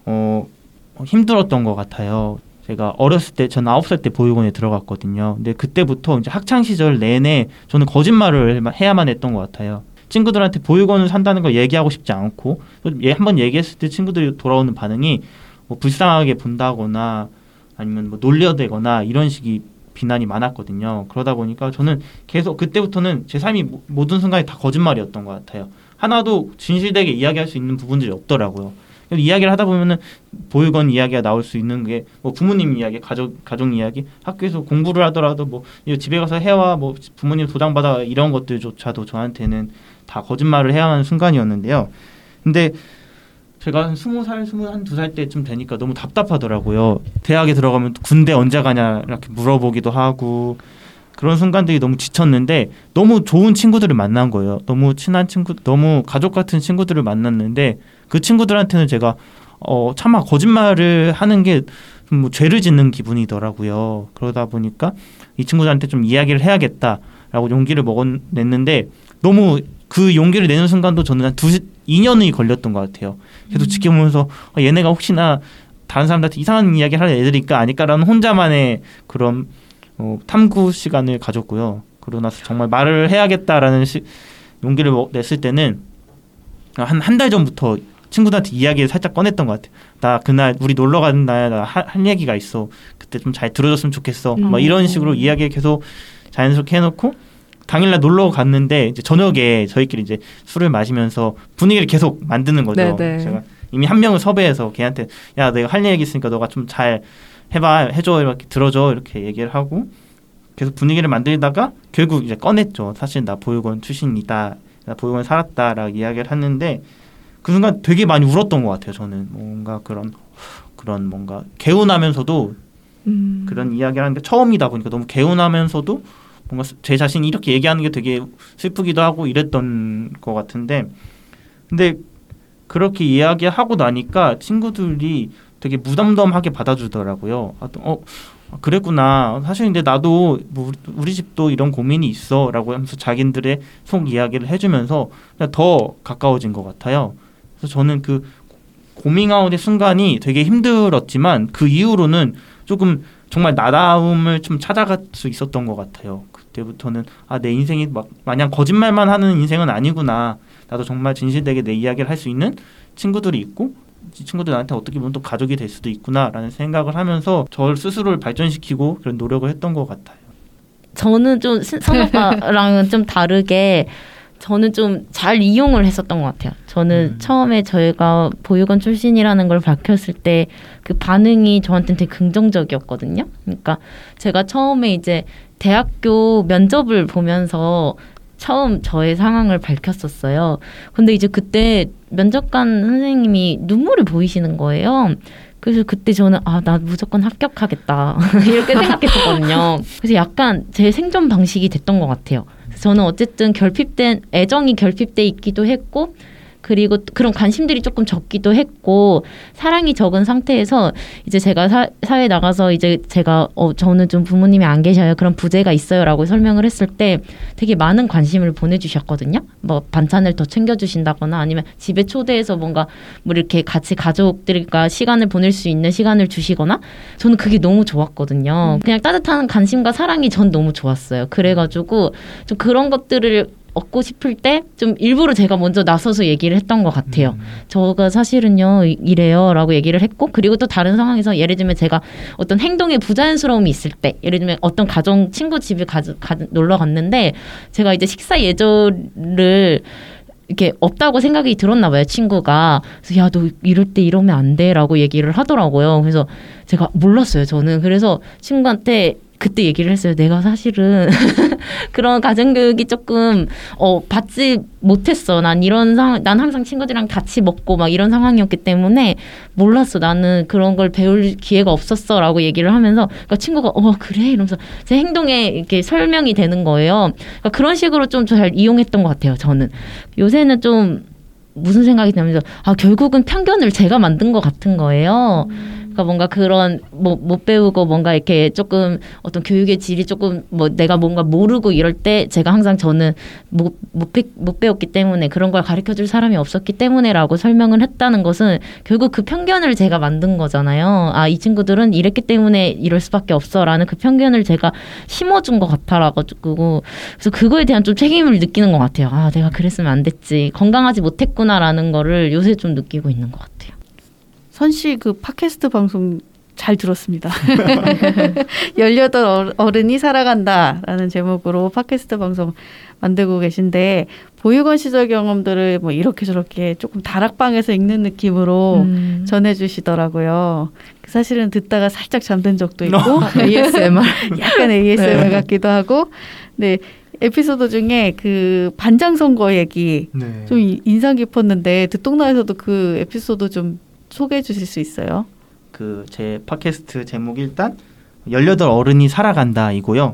힘들었던 것 같아요. 제가 어렸을 때, 전 9살 때 보육원에 들어갔거든요. 근데 그때부터 이제 학창 시절 내내 저는 거짓말을 해야만 했던 것 같아요. 친구들한테 보육원을 산다는 걸 얘기하고 싶지 않고, 한번 얘기했을 때 친구들이 돌아오는 반응이 뭐 불쌍하게 본다거나 아니면 뭐 놀려대거나 이런 식의 비난이 많았거든요. 그러다 보니까 저는 계속 그때부터는 제 삶이 모든 순간이 다 거짓말이었던 것 같아요. 하나도 진실되게 이야기할 수 있는 부분들이 없더라고요. 이야기를 하다 보면은 보육원 이야기가 나올 수 있는 게 뭐 부모님 이야기, 가족 이야기, 학교에서 공부를 하더라도 뭐 집에 가서 해와, 뭐 부모님 도장 받아, 이런 것들조차도 저한테는 다 거짓말을 해야 하는 순간이었는데요. 근데 제가 한 20살, 22살 때쯤 되니까 너무 답답하더라고요. 대학에 들어가면 군대 언제 가냐 이렇게 물어보기도 하고, 그런 순간들이 너무 지쳤는데 너무 좋은 친구들을 만난 거예요. 너무 친한 친구, 너무 가족 같은 친구들을 만났는데 그 친구들한테는 제가 차마 거짓말을 하는 게 뭐 죄를 짓는 기분이더라고요. 그러다 보니까 이 친구들한테 좀 이야기를 해야겠다라고 용기를 냈는데 너무 그 용기를 내는 순간도 저는 한 2년이 걸렸던 것 같아요. 계속 지켜보면서 얘네가 혹시나 다른 사람들한테 이상한 이야기를 하는 애들일까 아닐까라는 혼자만의 그런 탐구 시간을 가졌고요. 그러고 나서 정말 말을 해야겠다라는 용기를 냈을 때는 한 달 전부터 친구들한테 이야기를 살짝 꺼냈던 것 같아요. 나 그날 우리 놀러 가는 날 나 할 얘기가 있어. 그때 좀 잘 들어줬으면 좋겠어. 막 이런 식으로 이야기를 계속 자연스럽게 해놓고 당일날 놀러 갔는데 이제 저녁에 저희끼리 이제 술을 마시면서 분위기를 계속 만드는 거죠. 네네. 제가 이미 한 명을 섭외해서 걔한테 야 내가 할 얘기 있으니까 너가 좀 잘 해줘, 이렇게 들어줘, 이렇게 얘기를 하고 계속 분위기를 만들다가 결국 이제 꺼냈죠. 사실 나 보육원 출신이다, 나 보육원 살았다라고 이야기를 했는데 그 순간 되게 많이 울었던 것 같아요. 저는 뭔가 그런 뭔가 개운하면서도 그런 이야기를 하는 게 처음이다 보니까 너무 개운하면서도 뭔가 제 자신이 이렇게 얘기하는 게 되게 슬프기도 하고 이랬던 것 같은데, 근데 그렇게 이야기하고 나니까 친구들이 되게 무덤덤하게 받아주더라고요. 그랬구나. 사실 근데 나도 뭐 우리 집도 이런 고민이 있어라고 하면서 자기들의 속 이야기를 해주면서 그냥 더 가까워진 것 같아요. 그래서 저는 그 고밍아웃의 순간이 되게 힘들었지만 그 이후로는 조금 정말 나다움을 좀 찾아갈 수 있었던 것 같아요. 그때부터는 내 인생이 마냥 거짓말만 하는 인생은 아니구나. 나도 정말 진실되게 내 이야기를 할 수 있는 친구들이 있고 이 친구들 나한테 어떻게 보면 또 가족이 될 수도 있구나라는 생각을 하면서 저 스스로를 발전시키고 그런 노력을 했던 것 같아요. 저는 좀 선호가랑은 좀 다르게 저는 좀 잘 이용을 했었던 것 같아요. 저는 처음에 저희가 보육원 출신이라는 걸 밝혔을 때 그 반응이 저한테는 되게 긍정적이었거든요. 그러니까 제가 처음에 이제 대학교 면접을 보면서 처음 저의 상황을 밝혔었어요. 근데 이제 그때 면접관 선생님이 눈물이 보이시는 거예요. 그래서 그때 저는 나 무조건 합격하겠다 이렇게 생각했었거든요. 그래서 약간 제 생존 방식이 됐던 것 같아요. 저는 어쨌든 애정이 결핍돼 있기도 했고, 그리고 그런 관심들이 조금 적기도 했고, 사랑이 적은 상태에서 이제 제가 사회에 나가서 이제 제가 저는 좀 부모님이 안 계셔요, 그런 부재가 있어요라고 설명을 했을 때 되게 많은 관심을 보내주셨거든요. 뭐 반찬을 더 챙겨주신다거나 아니면 집에 초대해서 뭔가 뭐 이렇게 같이 가족들과 시간을 보낼 수 있는 시간을 주시거나, 저는 그게 너무 좋았거든요. 그냥 따뜻한 관심과 사랑이 전 너무 좋았어요. 그래가지고 좀 그런 것들을 얻고 싶을 때 좀 일부러 제가 먼저 나서서 얘기를 했던 것 같아요. 저가 사실은요 이래요 라고 얘기를 했고, 그리고 또 다른 상황에서 예를 들면 제가 어떤 행동에 부자연스러움이 있을 때, 예를 들면 어떤 가정 친구 집에 놀러 갔는데 제가 이제 식사 예절을 이렇게 없다고 생각이 들었나 봐요, 친구가. 그래서 야, 너 이럴 때 이러면 안 돼 라고 얘기를 하더라고요. 그래서 제가 몰랐어요, 저는. 그래서 친구한테 그때 얘기를 했어요. 내가 사실은 그런 가정교육이 조금 받지 못했어. 난 이런 상황, 난 항상 친구들이랑 같이 먹고 막 이런 상황이었기 때문에 몰랐어. 나는 그런 걸 배울 기회가 없었어라고 얘기를 하면서 그러니까 친구가 그래 이러면서 제 행동에 이렇게 설명이 되는 거예요. 그러니까 그런 식으로 좀 잘 이용했던 것 같아요. 저는 요새는 좀 무슨 생각이 들면서 결국은 편견을 제가 만든 것 같은 거예요. 그러니까 뭔가 그런 못 배우고 뭔가 이렇게 조금 어떤 교육의 질이 조금 내가 뭔가 모르고 이럴 때 제가 항상 저는 못 배웠기 때문에 그런 걸 가르쳐줄 사람이 없었기 때문에라고 설명을 했다는 것은 결국 그 편견을 제가 만든 거잖아요. 이 친구들은 이랬기 때문에 이럴 수밖에 없어라는 그 편견을 제가 심어준 것 같아가지고 그래서 그거에 대한 좀 책임을 느끼는 것 같아요. 내가 그랬으면 안 됐지. 건강하지 못했구나라는 거를 요새 좀 느끼고 있는 것 같아요. 선씨 그 팟캐스트 방송 잘 들었습니다. 18 어른이 살아간다라는 제목으로 팟캐스트 방송 만들고 계신데 보육원 시절 경험들을 이렇게 저렇게 조금 다락방에서 읽는 느낌으로 전해주시더라고요. 사실은 듣다가 살짝 잠든 적도 있고 ASMR 약간 ASMR 같기도 하고 네. 에피소드 중에 그 반장 선거 얘기 좀 인상 깊었는데 듣동나에서도 그 에피소드 좀 소개해 주실 수 있어요? 그 제 팟캐스트 제목이 일단 18 어른이 살아간다이고요.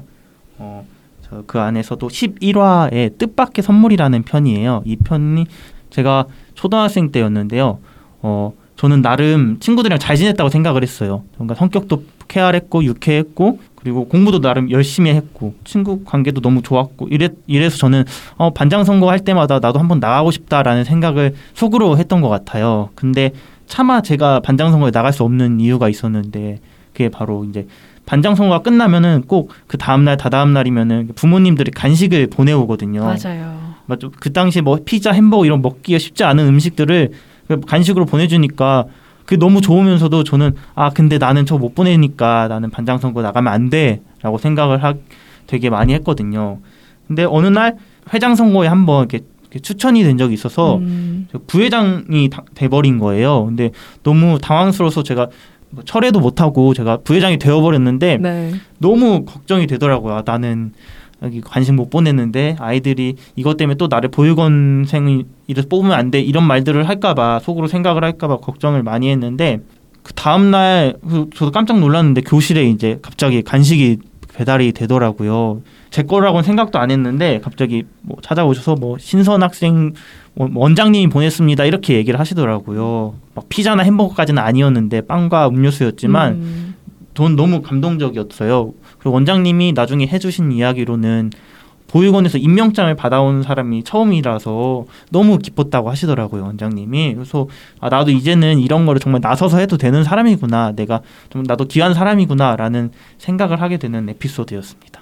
그 안에서도 11화의 뜻밖의 선물이라는 편이에요. 이 편이 제가 초등학생 때였는데요. 저는 나름 친구들이랑 잘 지냈다고 생각을 했어요. 뭔가 성격도 쾌활했고 유쾌했고 그리고 공부도 나름 열심히 했고 친구 관계도 너무 좋았고 이래서 저는 반장 선거할 때마다 나도 한번 나가고 싶다라는 생각을 속으로 했던 것 같아요. 근데 차마 제가 반장 선거에 나갈 수 없는 이유가 있었는데 그게 바로 이제 반장 선거가 끝나면은 꼭 그 다음날 다다음 날이면은 부모님들이 간식을 보내오거든요. 맞아요. 맞죠. 그 당시 피자, 햄버거 이런 먹기가 쉽지 않은 음식들을 간식으로 보내주니까 그게 너무 좋으면서도 저는 근데 나는 저거 못 보내니까 나는 반장 선거 나가면 안 돼라고 생각을 되게 많이 했거든요. 근데 어느 날 회장 선거에 한번 이렇게 추천이 된 적이 있어서 부회장이 돼버린 거예요. 근데 너무 당황스러워서 제가 철회도 못하고 제가 부회장이 되어버렸는데 너무 걱정이 되더라고요. 나는 여기 관심 못 보냈는데 아이들이 이것 때문에 또 나를 보육원생이 이래서 뽑으면 안 돼 이런 말들을 할까봐 속으로 생각을 할까봐 걱정을 많이 했는데 그 다음날 저도 깜짝 놀랐는데 교실에 이제 갑자기 간식이 배달이 되더라고요. 제 거라고는 생각도 안 했는데 갑자기 찾아오셔서 신선 학생 원장님이 보냈습니다 이렇게 얘기를 하시더라고요. 막 피자나 햄버거까지는 아니었는데 빵과 음료수였지만 전 너무 감동적이었어요. 그리고 원장님이 나중에 해주신 이야기로는 보육원에서 임명장을 받아온 사람이 처음이라서 너무 기뻤다고 하시더라고요, 원장님이. 그래서 나도 이제는 이런 거를 정말 나서서 해도 되는 사람이구나, 내가 좀 나도 귀한 사람이구나라는 생각을 하게 되는 에피소드였습니다.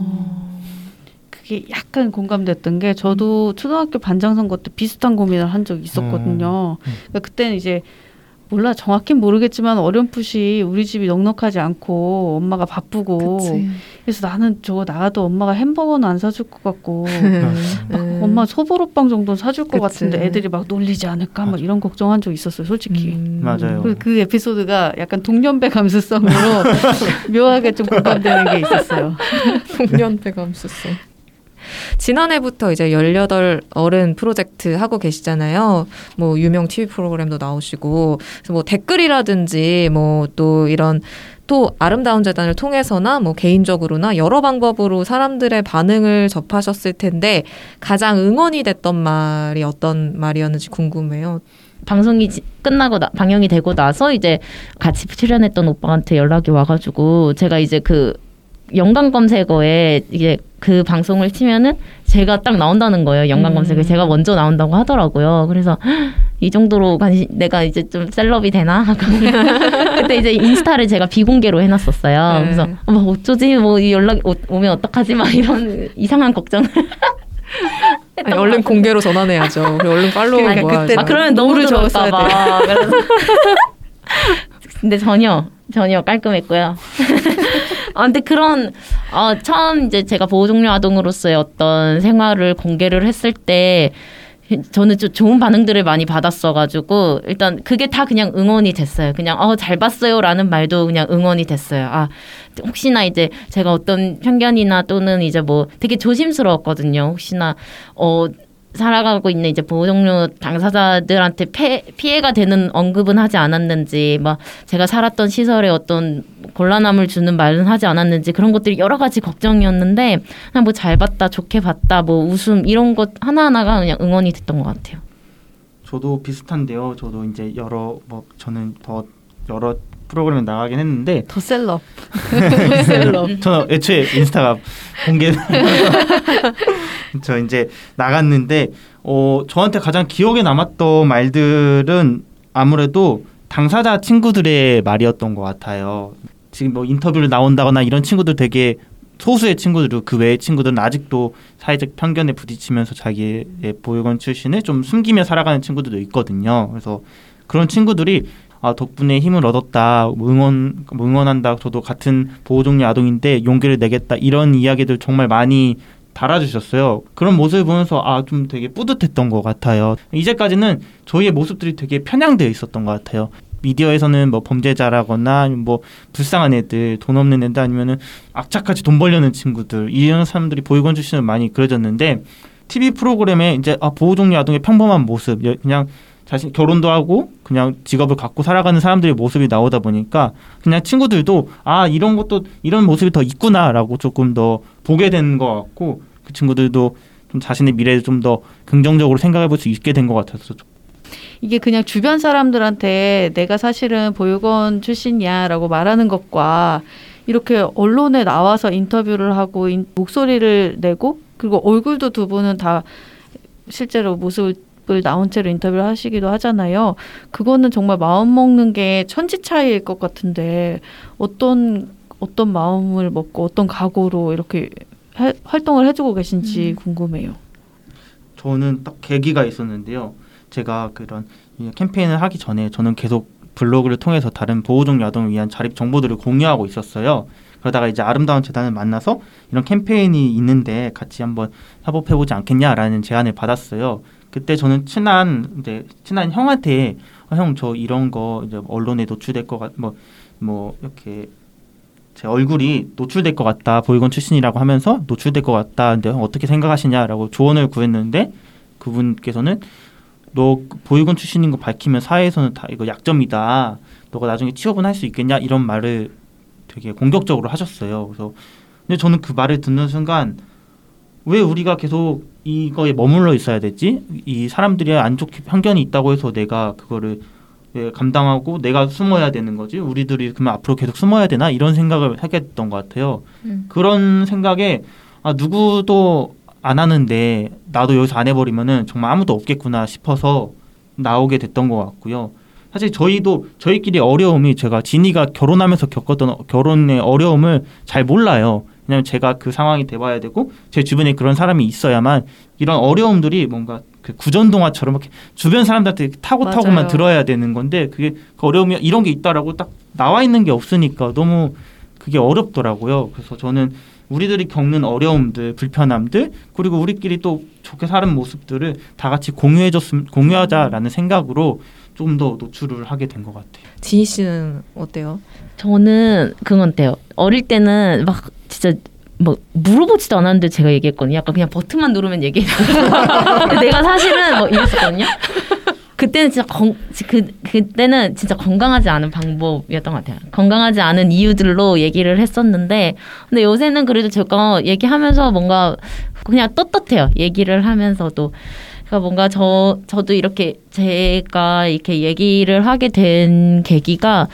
그게 약간 공감됐던 게 저도 초등학교 반장 선거 때 비슷한 고민을 한 적이 있었거든요. 그러니까 그때는 이제 몰라 정확히 모르겠지만 어렴풋이 우리 집이 넉넉하지 않고 엄마가 바쁘고 그래서 나는 저거 나가도 엄마가 햄버거는 안 사줄 것 같고 막 엄마 소보로빵 정도는 사줄 것 같은데 애들이 막 놀리지 않을까 막 이런 걱정한 적 있었어요 솔직히. 맞아요. 그 에피소드가 약간 동년배 감수성으로 묘하게 좀 공감되는 게 있었어요. 동년배 감수성. 지난해부터 이제 18 어른 프로젝트 하고 계시잖아요. 유명 TV 프로그램도 나오시고, 그래서 댓글이라든지 또 이런 또 아름다운 재단을 통해서나 개인적으로나 여러 방법으로 사람들의 반응을 접하셨을 텐데 가장 응원이 됐던 말이 어떤 말이었는지 궁금해요. 방송이 끝나고 방영이 되고 나서 이제 같이 출연했던 오빠한테 연락이 와가지고 제가 이제 그 연관 검색어에 이게 그 방송을 치면은 제가 딱 나온다는 거예요. 연관 검색에 제가 먼저 나온다고 하더라고요. 그래서 이 정도로 내가 이제 좀 셀럽이 되나? 그때 이제 인스타를 제가 비공개로 해놨었어요. 그래서 어쩌지? 연락 오면 어떡하지? 막 이런 이상한 걱정을. 아니, 얼른 공개로 전환해야죠. 얼른 팔로우가 뭐야. 그러면 너무 들어올까봐. 근데 전혀 깔끔했고요. 근데 그런 처음 이제 제가 보호종료 아동으로서의 어떤 생활을 공개를 했을 때 저는 좀 좋은 반응들을 많이 받았어가지고 일단 그게 다 그냥 응원이 됐어요. 그냥 잘 봤어요라는 말도 그냥 응원이 됐어요. 아 혹시나 이제 제가 어떤 편견이나 또는 이제 뭐 되게 조심스러웠거든요. 혹시나 살아가고 있는 이제 보호종료 당사자들한테 피해가 되는 언급은 하지 않았는지, 막 제가 살았던 시설에 어떤 곤란함을 주는 말은 하지 않았는지 그런 것들이 여러 가지 걱정이었는데 그냥 뭐 잘 봤다, 좋게 봤다, 뭐 웃음 이런 것 하나하나가 그냥 응원이 됐던 것 같아요. 저도 비슷한데요. 저도 이제 저는 더 여러 프로그램에 나가긴 했는데 더 셀럽. 저는 애초에 인스타가 공개 저 이제 나갔는데 저한테 가장 기억에 남았던 말들은 아무래도 당사자 친구들의 말이었던 것 같아요. 지금 뭐 인터뷰를 나온다거나 이런 친구들 되게 소수의 친구들, 그 외의 친구들은 아직도 사회적 편견에 부딪히면서 자기의 보육원 출신을 좀 숨기며 살아가는 친구들도 있거든요. 그래서 그런 친구들이 덕분에 힘을 얻었다, 응원한다, 저도 같은 보호종료 아동인데 용기를 내겠다, 이런 이야기들 정말 많이 달아주셨어요. 그런 모습을 보면서 좀 되게 뿌듯했던 것 같아요. 이제까지는 저희의 모습들이 되게 편향되어 있었던 것 같아요. 미디어에서는 뭐 범죄자라거나 뭐 불쌍한 애들, 돈 없는 애들, 아니면은 악착같이 돈 벌려는 친구들, 이런 사람들이 보육원 출신으로 많이 그려졌는데 TV 프로그램에 이제 보호종료 아동의 평범한 모습, 그냥 자신 결혼도 하고 그냥 직업을 갖고 살아가는 사람들의 모습이 나오다 보니까 그냥 친구들도 이런 모습이 더 있구나라고 조금 더 보게 된 것 같고, 그 친구들도 좀 자신의 미래를 좀 더 긍정적으로 생각해 볼 수 있게 된 것 같아서. 이게 그냥 주변 사람들한테 내가 사실은 보육원 출신이야라고 말하는 것과 이렇게 언론에 나와서 인터뷰를 하고 목소리를 내고 그리고 얼굴도 두 분은 다 실제로 모습을 나온 채로 인터뷰를 하시기도 하잖아요. 그거는 정말 마음 먹는 게 천지 차이일 것 같은데 어떤 마음을 먹고 어떤 각오로 이렇게 활동을 해주고 계신지 궁금해요. 저는 딱 계기가 있었는데요. 제가 그런 캠페인을 하기 전에 저는 계속 블로그를 통해서 다른 보호종료 아동을 위한 자립 정보들을 공유하고 있었어요. 그러다가 이제 아름다운 재단을 만나서 이런 캠페인이 있는데 같이 한번 협업해보지 않겠냐라는 제안을 받았어요. 그때 저는 친한 형한테 형 저 이런 거 이제 언론에 노출될 것 같 뭐 이렇게 제 얼굴이 노출될 것 같다, 보육원 출신이라고 하면서 노출될 것 같다, 근데 형 어떻게 생각하시냐라고 조언을 구했는데 그분께서는 너 보육원 출신인 거 밝히면 사회에서는 다 이거 약점이다, 너가 나중에 취업은 할 수 있겠냐, 이런 말을 되게 공격적으로 하셨어요. 그래서 근데 저는 그 말을 듣는 순간 왜 우리가 계속 이거에 머물러 있어야 되지? 이 사람들이 안 좋게 편견이 있다고 해서 내가 그거를 왜 감당하고 내가 숨어야 되는 거지? 우리들이 그러면 앞으로 계속 숨어야 되나? 이런 생각을 하게 됐던 것 같아요. 그런 생각에 누구도 안 하는데 나도 여기서 안 해버리면은 정말 아무도 없겠구나 싶어서 나오게 됐던 것 같고요. 사실 저희끼리 어려움이, 제가 진이가 결혼하면서 겪었던 결혼의 어려움을 잘 몰라요. 왜냐하면 제가 그 상황이 돼봐야 되고 제 주변에 그런 사람이 있어야만 이런 어려움들이 뭔가 그 구전동화처럼 이렇게 주변 사람들한테 타고만 들어야 되는 건데, 그게 그 어려움이 이런 게 있다라고 딱 나와 있는 게 없으니까 너무 그게 어렵더라고요. 그래서 저는 우리들이 겪는 어려움들, 불편함들, 그리고 우리끼리 또 좋게 사는 모습들을 다 같이 공유하자라는 생각으로 좀 더 노출을 하게 된 것 같아요. 지희 씨는 어때요? 저는 그건 어때요? 어릴 때는 막 진짜 뭐 물어보지도 않았는데 제가 얘기했거든요. 약간 그냥 버튼만 누르면 얘기했어요. 내가 사실은 뭐 이랬었거든요. 그때는 진짜 그때는 진짜 건강하지 않은 방법이었던 것 같아요. 건강하지 않은 이유들로 얘기를 했었는데, 근데 요새는 그래도 제가 얘기하면서 뭔가 그냥 떳떳해요. 얘기를 하면서도. 그러니까 뭔가 저도 이렇게 제가 이렇게 얘기를 하게 된 계기가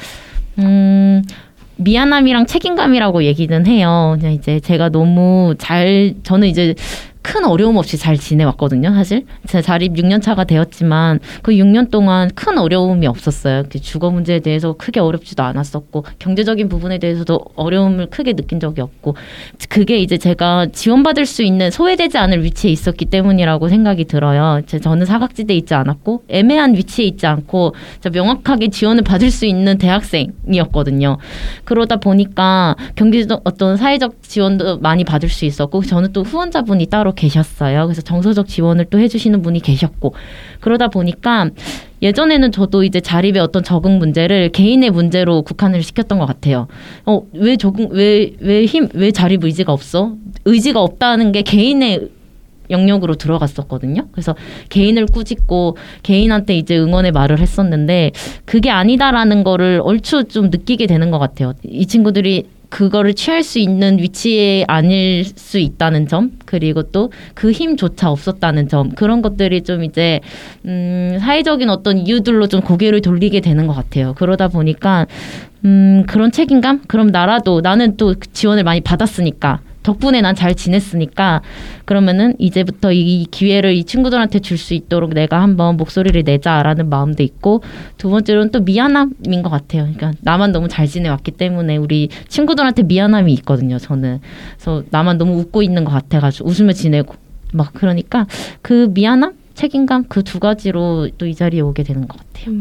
미안함이랑 책임감이라고 얘기는 해요. 그냥 이제 제가 너무 저는 이제 큰 어려움 없이 잘 지내왔거든요. 사실 제 자립 6년 차가 되었지만 그 6년 동안 큰 어려움이 없었어요. 주거 문제에 대해서 크게 어렵지도 않았었고, 경제적인 부분에 대해서도 어려움을 크게 느낀 적이 없고, 그게 이제 제가 지원받을 수 있는 소외되지 않을 위치에 있었기 때문이라고 생각이 들어요. 저는 사각지대에 있지 않았고 애매한 위치에 있지 않고 명확하게 지원을 받을 수 있는 대학생이었거든요. 그러다 보니까 경제적 어떤 사회적 지원도 많이 받을 수 있었고, 저는 또 후원자분이 따로 여러 계셨어요. 그래서 정서적 지원을 또 해주시는 분이 계셨고 그러다 보니까 예전에는 저도 이제 자립의 어떤 적응 문제를 개인의 문제로 국한을 시켰던 것 같아요. 왜 자립 의지가 없어? 의지가 없다는 게 개인의 영역으로 들어갔었거든요. 그래서 개인을 꾸짖고 개인한테 이제 응원의 말을 했었는데 그게 아니다라는 거를 얼추 좀 느끼게 되는 것 같아요. 이 친구들이 그거를 취할 수 있는 위치에 아닐 수 있다는 점, 그리고 또 그 힘조차 없었다는 점, 그런 것들이 좀 이제 사회적인 어떤 이유들로 좀 고개를 돌리게 되는 것 같아요. 그러다 보니까 그런 책임감? 그럼 나는 또 지원을 많이 받았으니까, 덕분에 난 잘 지냈으니까 그러면은 이제부터 이 기회를 이 친구들한테 줄 수 있도록 내가 한번 목소리를 내자라는 마음도 있고, 두 번째로는 또 미안함인 것 같아요. 그러니까 나만 너무 잘 지내왔기 때문에 우리 친구들한테 미안함이 있거든요. 저는 그래서 나만 너무 웃고 있는 것 같아가지고 웃으며 지내고 막 그러니까 그 미안함, 책임감 그 두 가지로 또 이 자리에 오게 되는 것 같아요.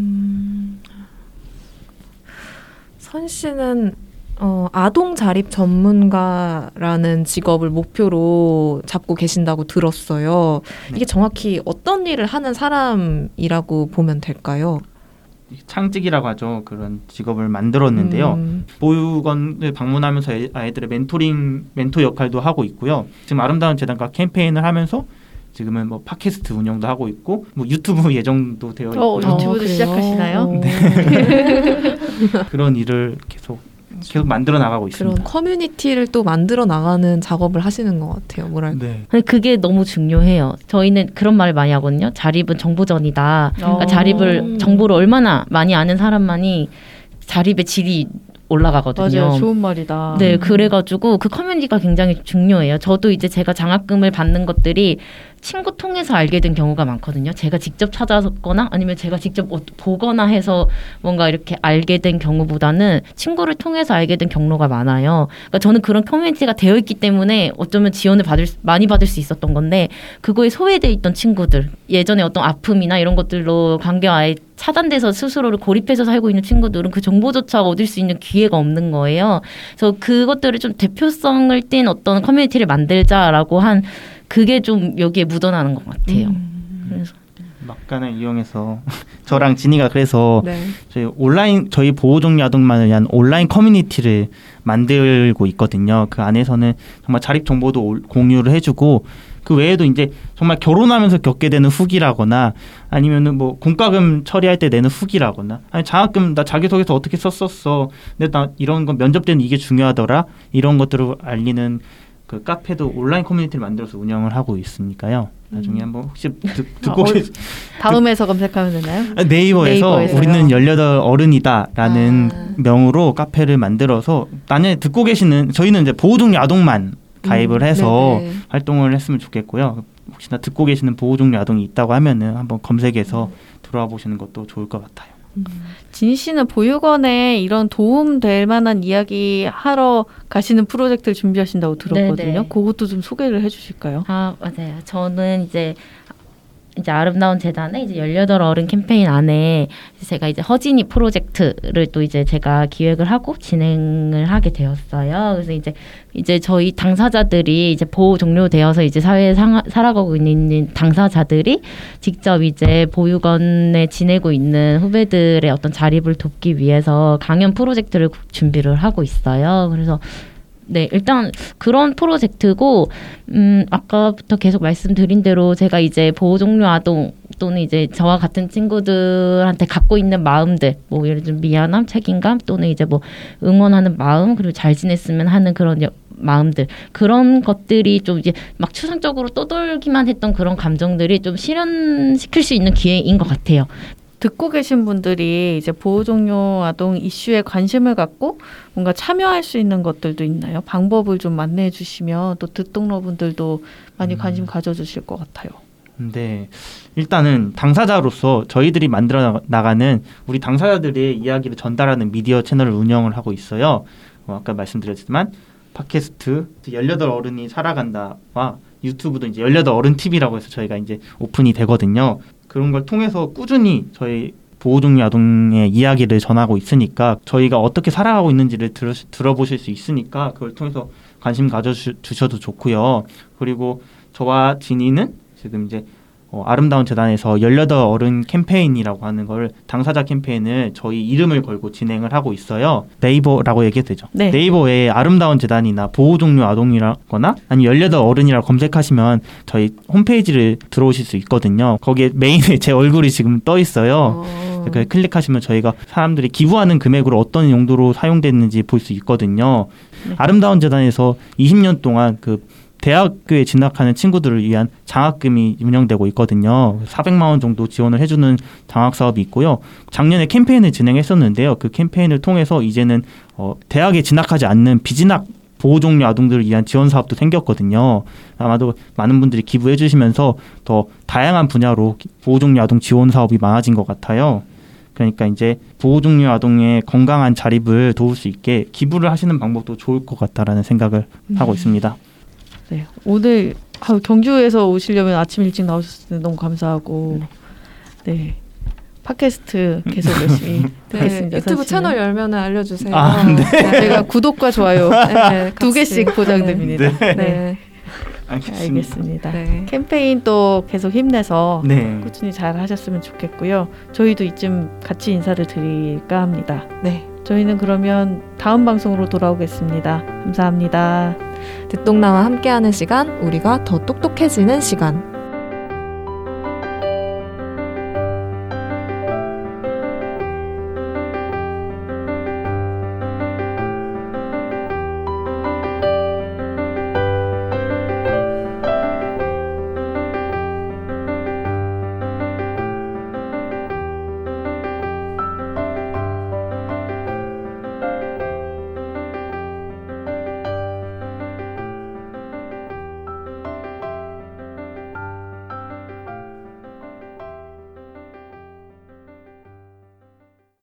선 씨는 아동 자립 전문가라는 직업을 목표로 잡고 계신다고 들었어요. 네. 이게 정확히 어떤 일을 하는 사람이라고 보면 될까요? 창직이라고 하죠. 그런 직업을 만들었는데요. 보육원을 방문하면서 아이들의 멘토 역할도 하고 있고요. 지금 아름다운 재단과 캠페인을 하면서 지금은 뭐 팟캐스트 운영도 하고 있고 뭐 유튜브 예정도 되어 있고 유튜브도 시작하시나요? 네. 그런 일을 계속 만들어 나가고 있습니다. 그런 커뮤니티를 또 만들어 나가는 작업을 하시는 것 같아요. 뭐랄까. 네. 근데 그게 너무 중요해요. 저희는 그런 말을 많이 하거든요. 자립은 정보전이다. 그러니까 정보를 얼마나 많이 아는 사람만이 자립의 질이 올라가거든요. 맞아요. 좋은 말이다. 네, 그래가지고 그 커뮤니티가 굉장히 중요해요. 저도 이제 제가 장학금을 받는 것들이 친구 통해서 알게 된 경우가 많거든요. 제가 직접 찾아서거나 아니면 제가 직접 보거나 해서 뭔가 이렇게 알게 된 경우보다는 친구를 통해서 알게 된 경로가 많아요. 그러니까 저는 그런 커뮤니티가 되어 있기 때문에 어쩌면 지원을 많이 받을 수 있었던 건데, 그거에 소외돼 있던 친구들, 예전에 어떤 아픔이나 이런 것들로 관계가 아예 차단돼서 스스로를 고립해서 살고 있는 친구들은 그 정보조차 얻을 수 있는 기회가 없는 거예요. 그래서 그것들을 좀 대표성을 띈 어떤 커뮤니티를 만들자라고 한 그게 좀 여기에 묻어나는 것 같아요. 그래서 막간을 이용해서 저랑 진이가 그래서 네. 저희 보호종료 아동만을 위한 온라인 커뮤니티를 만들고 있거든요. 그 안에서는 정말 자립 정보도 공유를 해주고, 그 외에도 이제 정말 결혼하면서 겪게 되는 후기라거나 아니면은 뭐 공과금 처리할 때 내는 후기라거나, 아니 장학금 나 자기소개서 어떻게 썼었어, 근데 나 이런 거 면접 때는 이게 중요하더라, 이런 것들을 알리는 그 카페도 온라인 커뮤니티를 만들어서 운영을 하고 있으니까요. 나중에 한번 혹시 듣고 다음에서 검색하면 되나요? 네이버에서 우리는 18 어른이다라는 명으로 카페를 만들어서 나중에 듣고 계시는, 저희는 이제 보호종료 아동만 가입을 해서 활동을 했으면 좋겠고요. 혹시나 듣고 계시는 보호종료 아동이 있다고 하면은 한번 검색해서 들어와 보시는 것도 좋을 것 같아요. 진 씨는 보육원에 이런 도움될 만한 이야기 하러 가시는 프로젝트를 준비하신다고 들었거든요. 네네. 그것도 좀 소개를 해주실까요? 아, 맞아요. 저는 이제 아름다운 재단의 이제 18 어른 캠페인 안에 제가 이제 허진이 프로젝트를 또 이제 제가 기획을 하고 진행을 하게 되었어요. 그래서 이제 저희 당사자들이 이제 보호 종료되어서 이제 사회에 살아가고 있는 당사자들이 직접 이제 보육원에 지내고 있는 후배들의 어떤 자립을 돕기 위해서 강연 프로젝트를 준비를 하고 있어요. 그래서 네, 일단 그런 프로젝트고, 아까부터 계속 말씀드린 대로 제가 이제 보호종료 아동 또는 이제 저와 같은 친구들한테 갖고 있는 마음들, 뭐 예를 들면 미안함, 책임감 또는 이제 뭐 응원하는 마음, 그리고 잘 지냈으면 하는 그런 마음들, 그런 것들이 좀 이제 막 추상적으로 떠돌기만 했던 그런 감정들이 좀 실현시킬 수 있는 기회인 것 같아요. 듣고 계신 분들이 이제 보호종료 아동 이슈에 관심을 갖고 뭔가 참여할 수 있는 것들도 있나요? 방법을 좀 안내해 주시면 또 듣동러분들도 많이 관심 가져주실 것 같아요. 네, 일단은 당사자로서 저희들이 만들어 나가는 우리 당사자들의 이야기를 전달하는 미디어 채널을 운영을 하고 있어요. 아까 말씀드렸지만 팟캐스트 18 어른이 살아간다와 유튜브도 이제 18 어른 TV라고 해서 저희가 이제 오픈이 되거든요. 그런 걸 통해서 꾸준히 저희 보호종료 아동의 이야기를 전하고 있으니까 저희가 어떻게 살아가고 있는지를 들어보실 수 있으니까 그걸 통해서 관심 가져주셔도 좋고요. 그리고 저와 진이는 지금 이제 아름다운 재단에서 18 어른 캠페인이라고 하는 걸 당사자 캠페인을 저희 이름을 걸고 진행을 하고 있어요. 네이버라고 얘기해도 되죠. 네. 네이버에 아름다운 재단이나 보호종료 아동이라거나 아니면 18 어른이라고 검색하시면 저희 홈페이지를 들어오실 수 있거든요. 거기에 메인에 제 얼굴이 지금 떠 있어요. 클릭하시면 저희가 사람들이 기부하는 금액으로 어떤 용도로 사용됐는지 볼 수 있거든요. 네. 아름다운 재단에서 20년 동안 그 대학교에 진학하는 친구들을 위한 장학금이 운영되고 있거든요. 400만 원 정도 지원을 해주는 장학 사업이 있고요. 작년에 캠페인을 진행했었는데요. 그 캠페인을 통해서 이제는 대학에 진학하지 않는 비진학 보호종료 아동들을 위한 지원 사업도 생겼거든요. 아마도 많은 분들이 기부해 주시면서 더 다양한 분야로 보호종료 아동 지원 사업이 많아진 것 같아요. 그러니까 이제 보호종료 아동의 건강한 자립을 도울 수 있게 기부를 하시는 방법도 좋을 것 같다라는 생각을 하고 있습니다. 네, 오늘 경주에서 오시려면 아침 일찍 나오셨을 때 너무 감사하고, 네, 팟캐스트 계속 열심히 하겠습니다. 유튜브 채널 열면 알려주세요. 네. 제가 구독과 좋아요 2개씩 보장됩니다. 네. 알겠습니다. 네. 캠페인 또 계속 힘내서 꾸준히 잘 하셨으면 좋겠고요. 저희도 이쯤 같이 인사를 드릴까 합니다. 네, 저희는 그러면 다음 방송으로 돌아오겠습니다. 감사합니다. 듣동나와 함께하는 시간, 우리가 더 똑똑해지는 시간.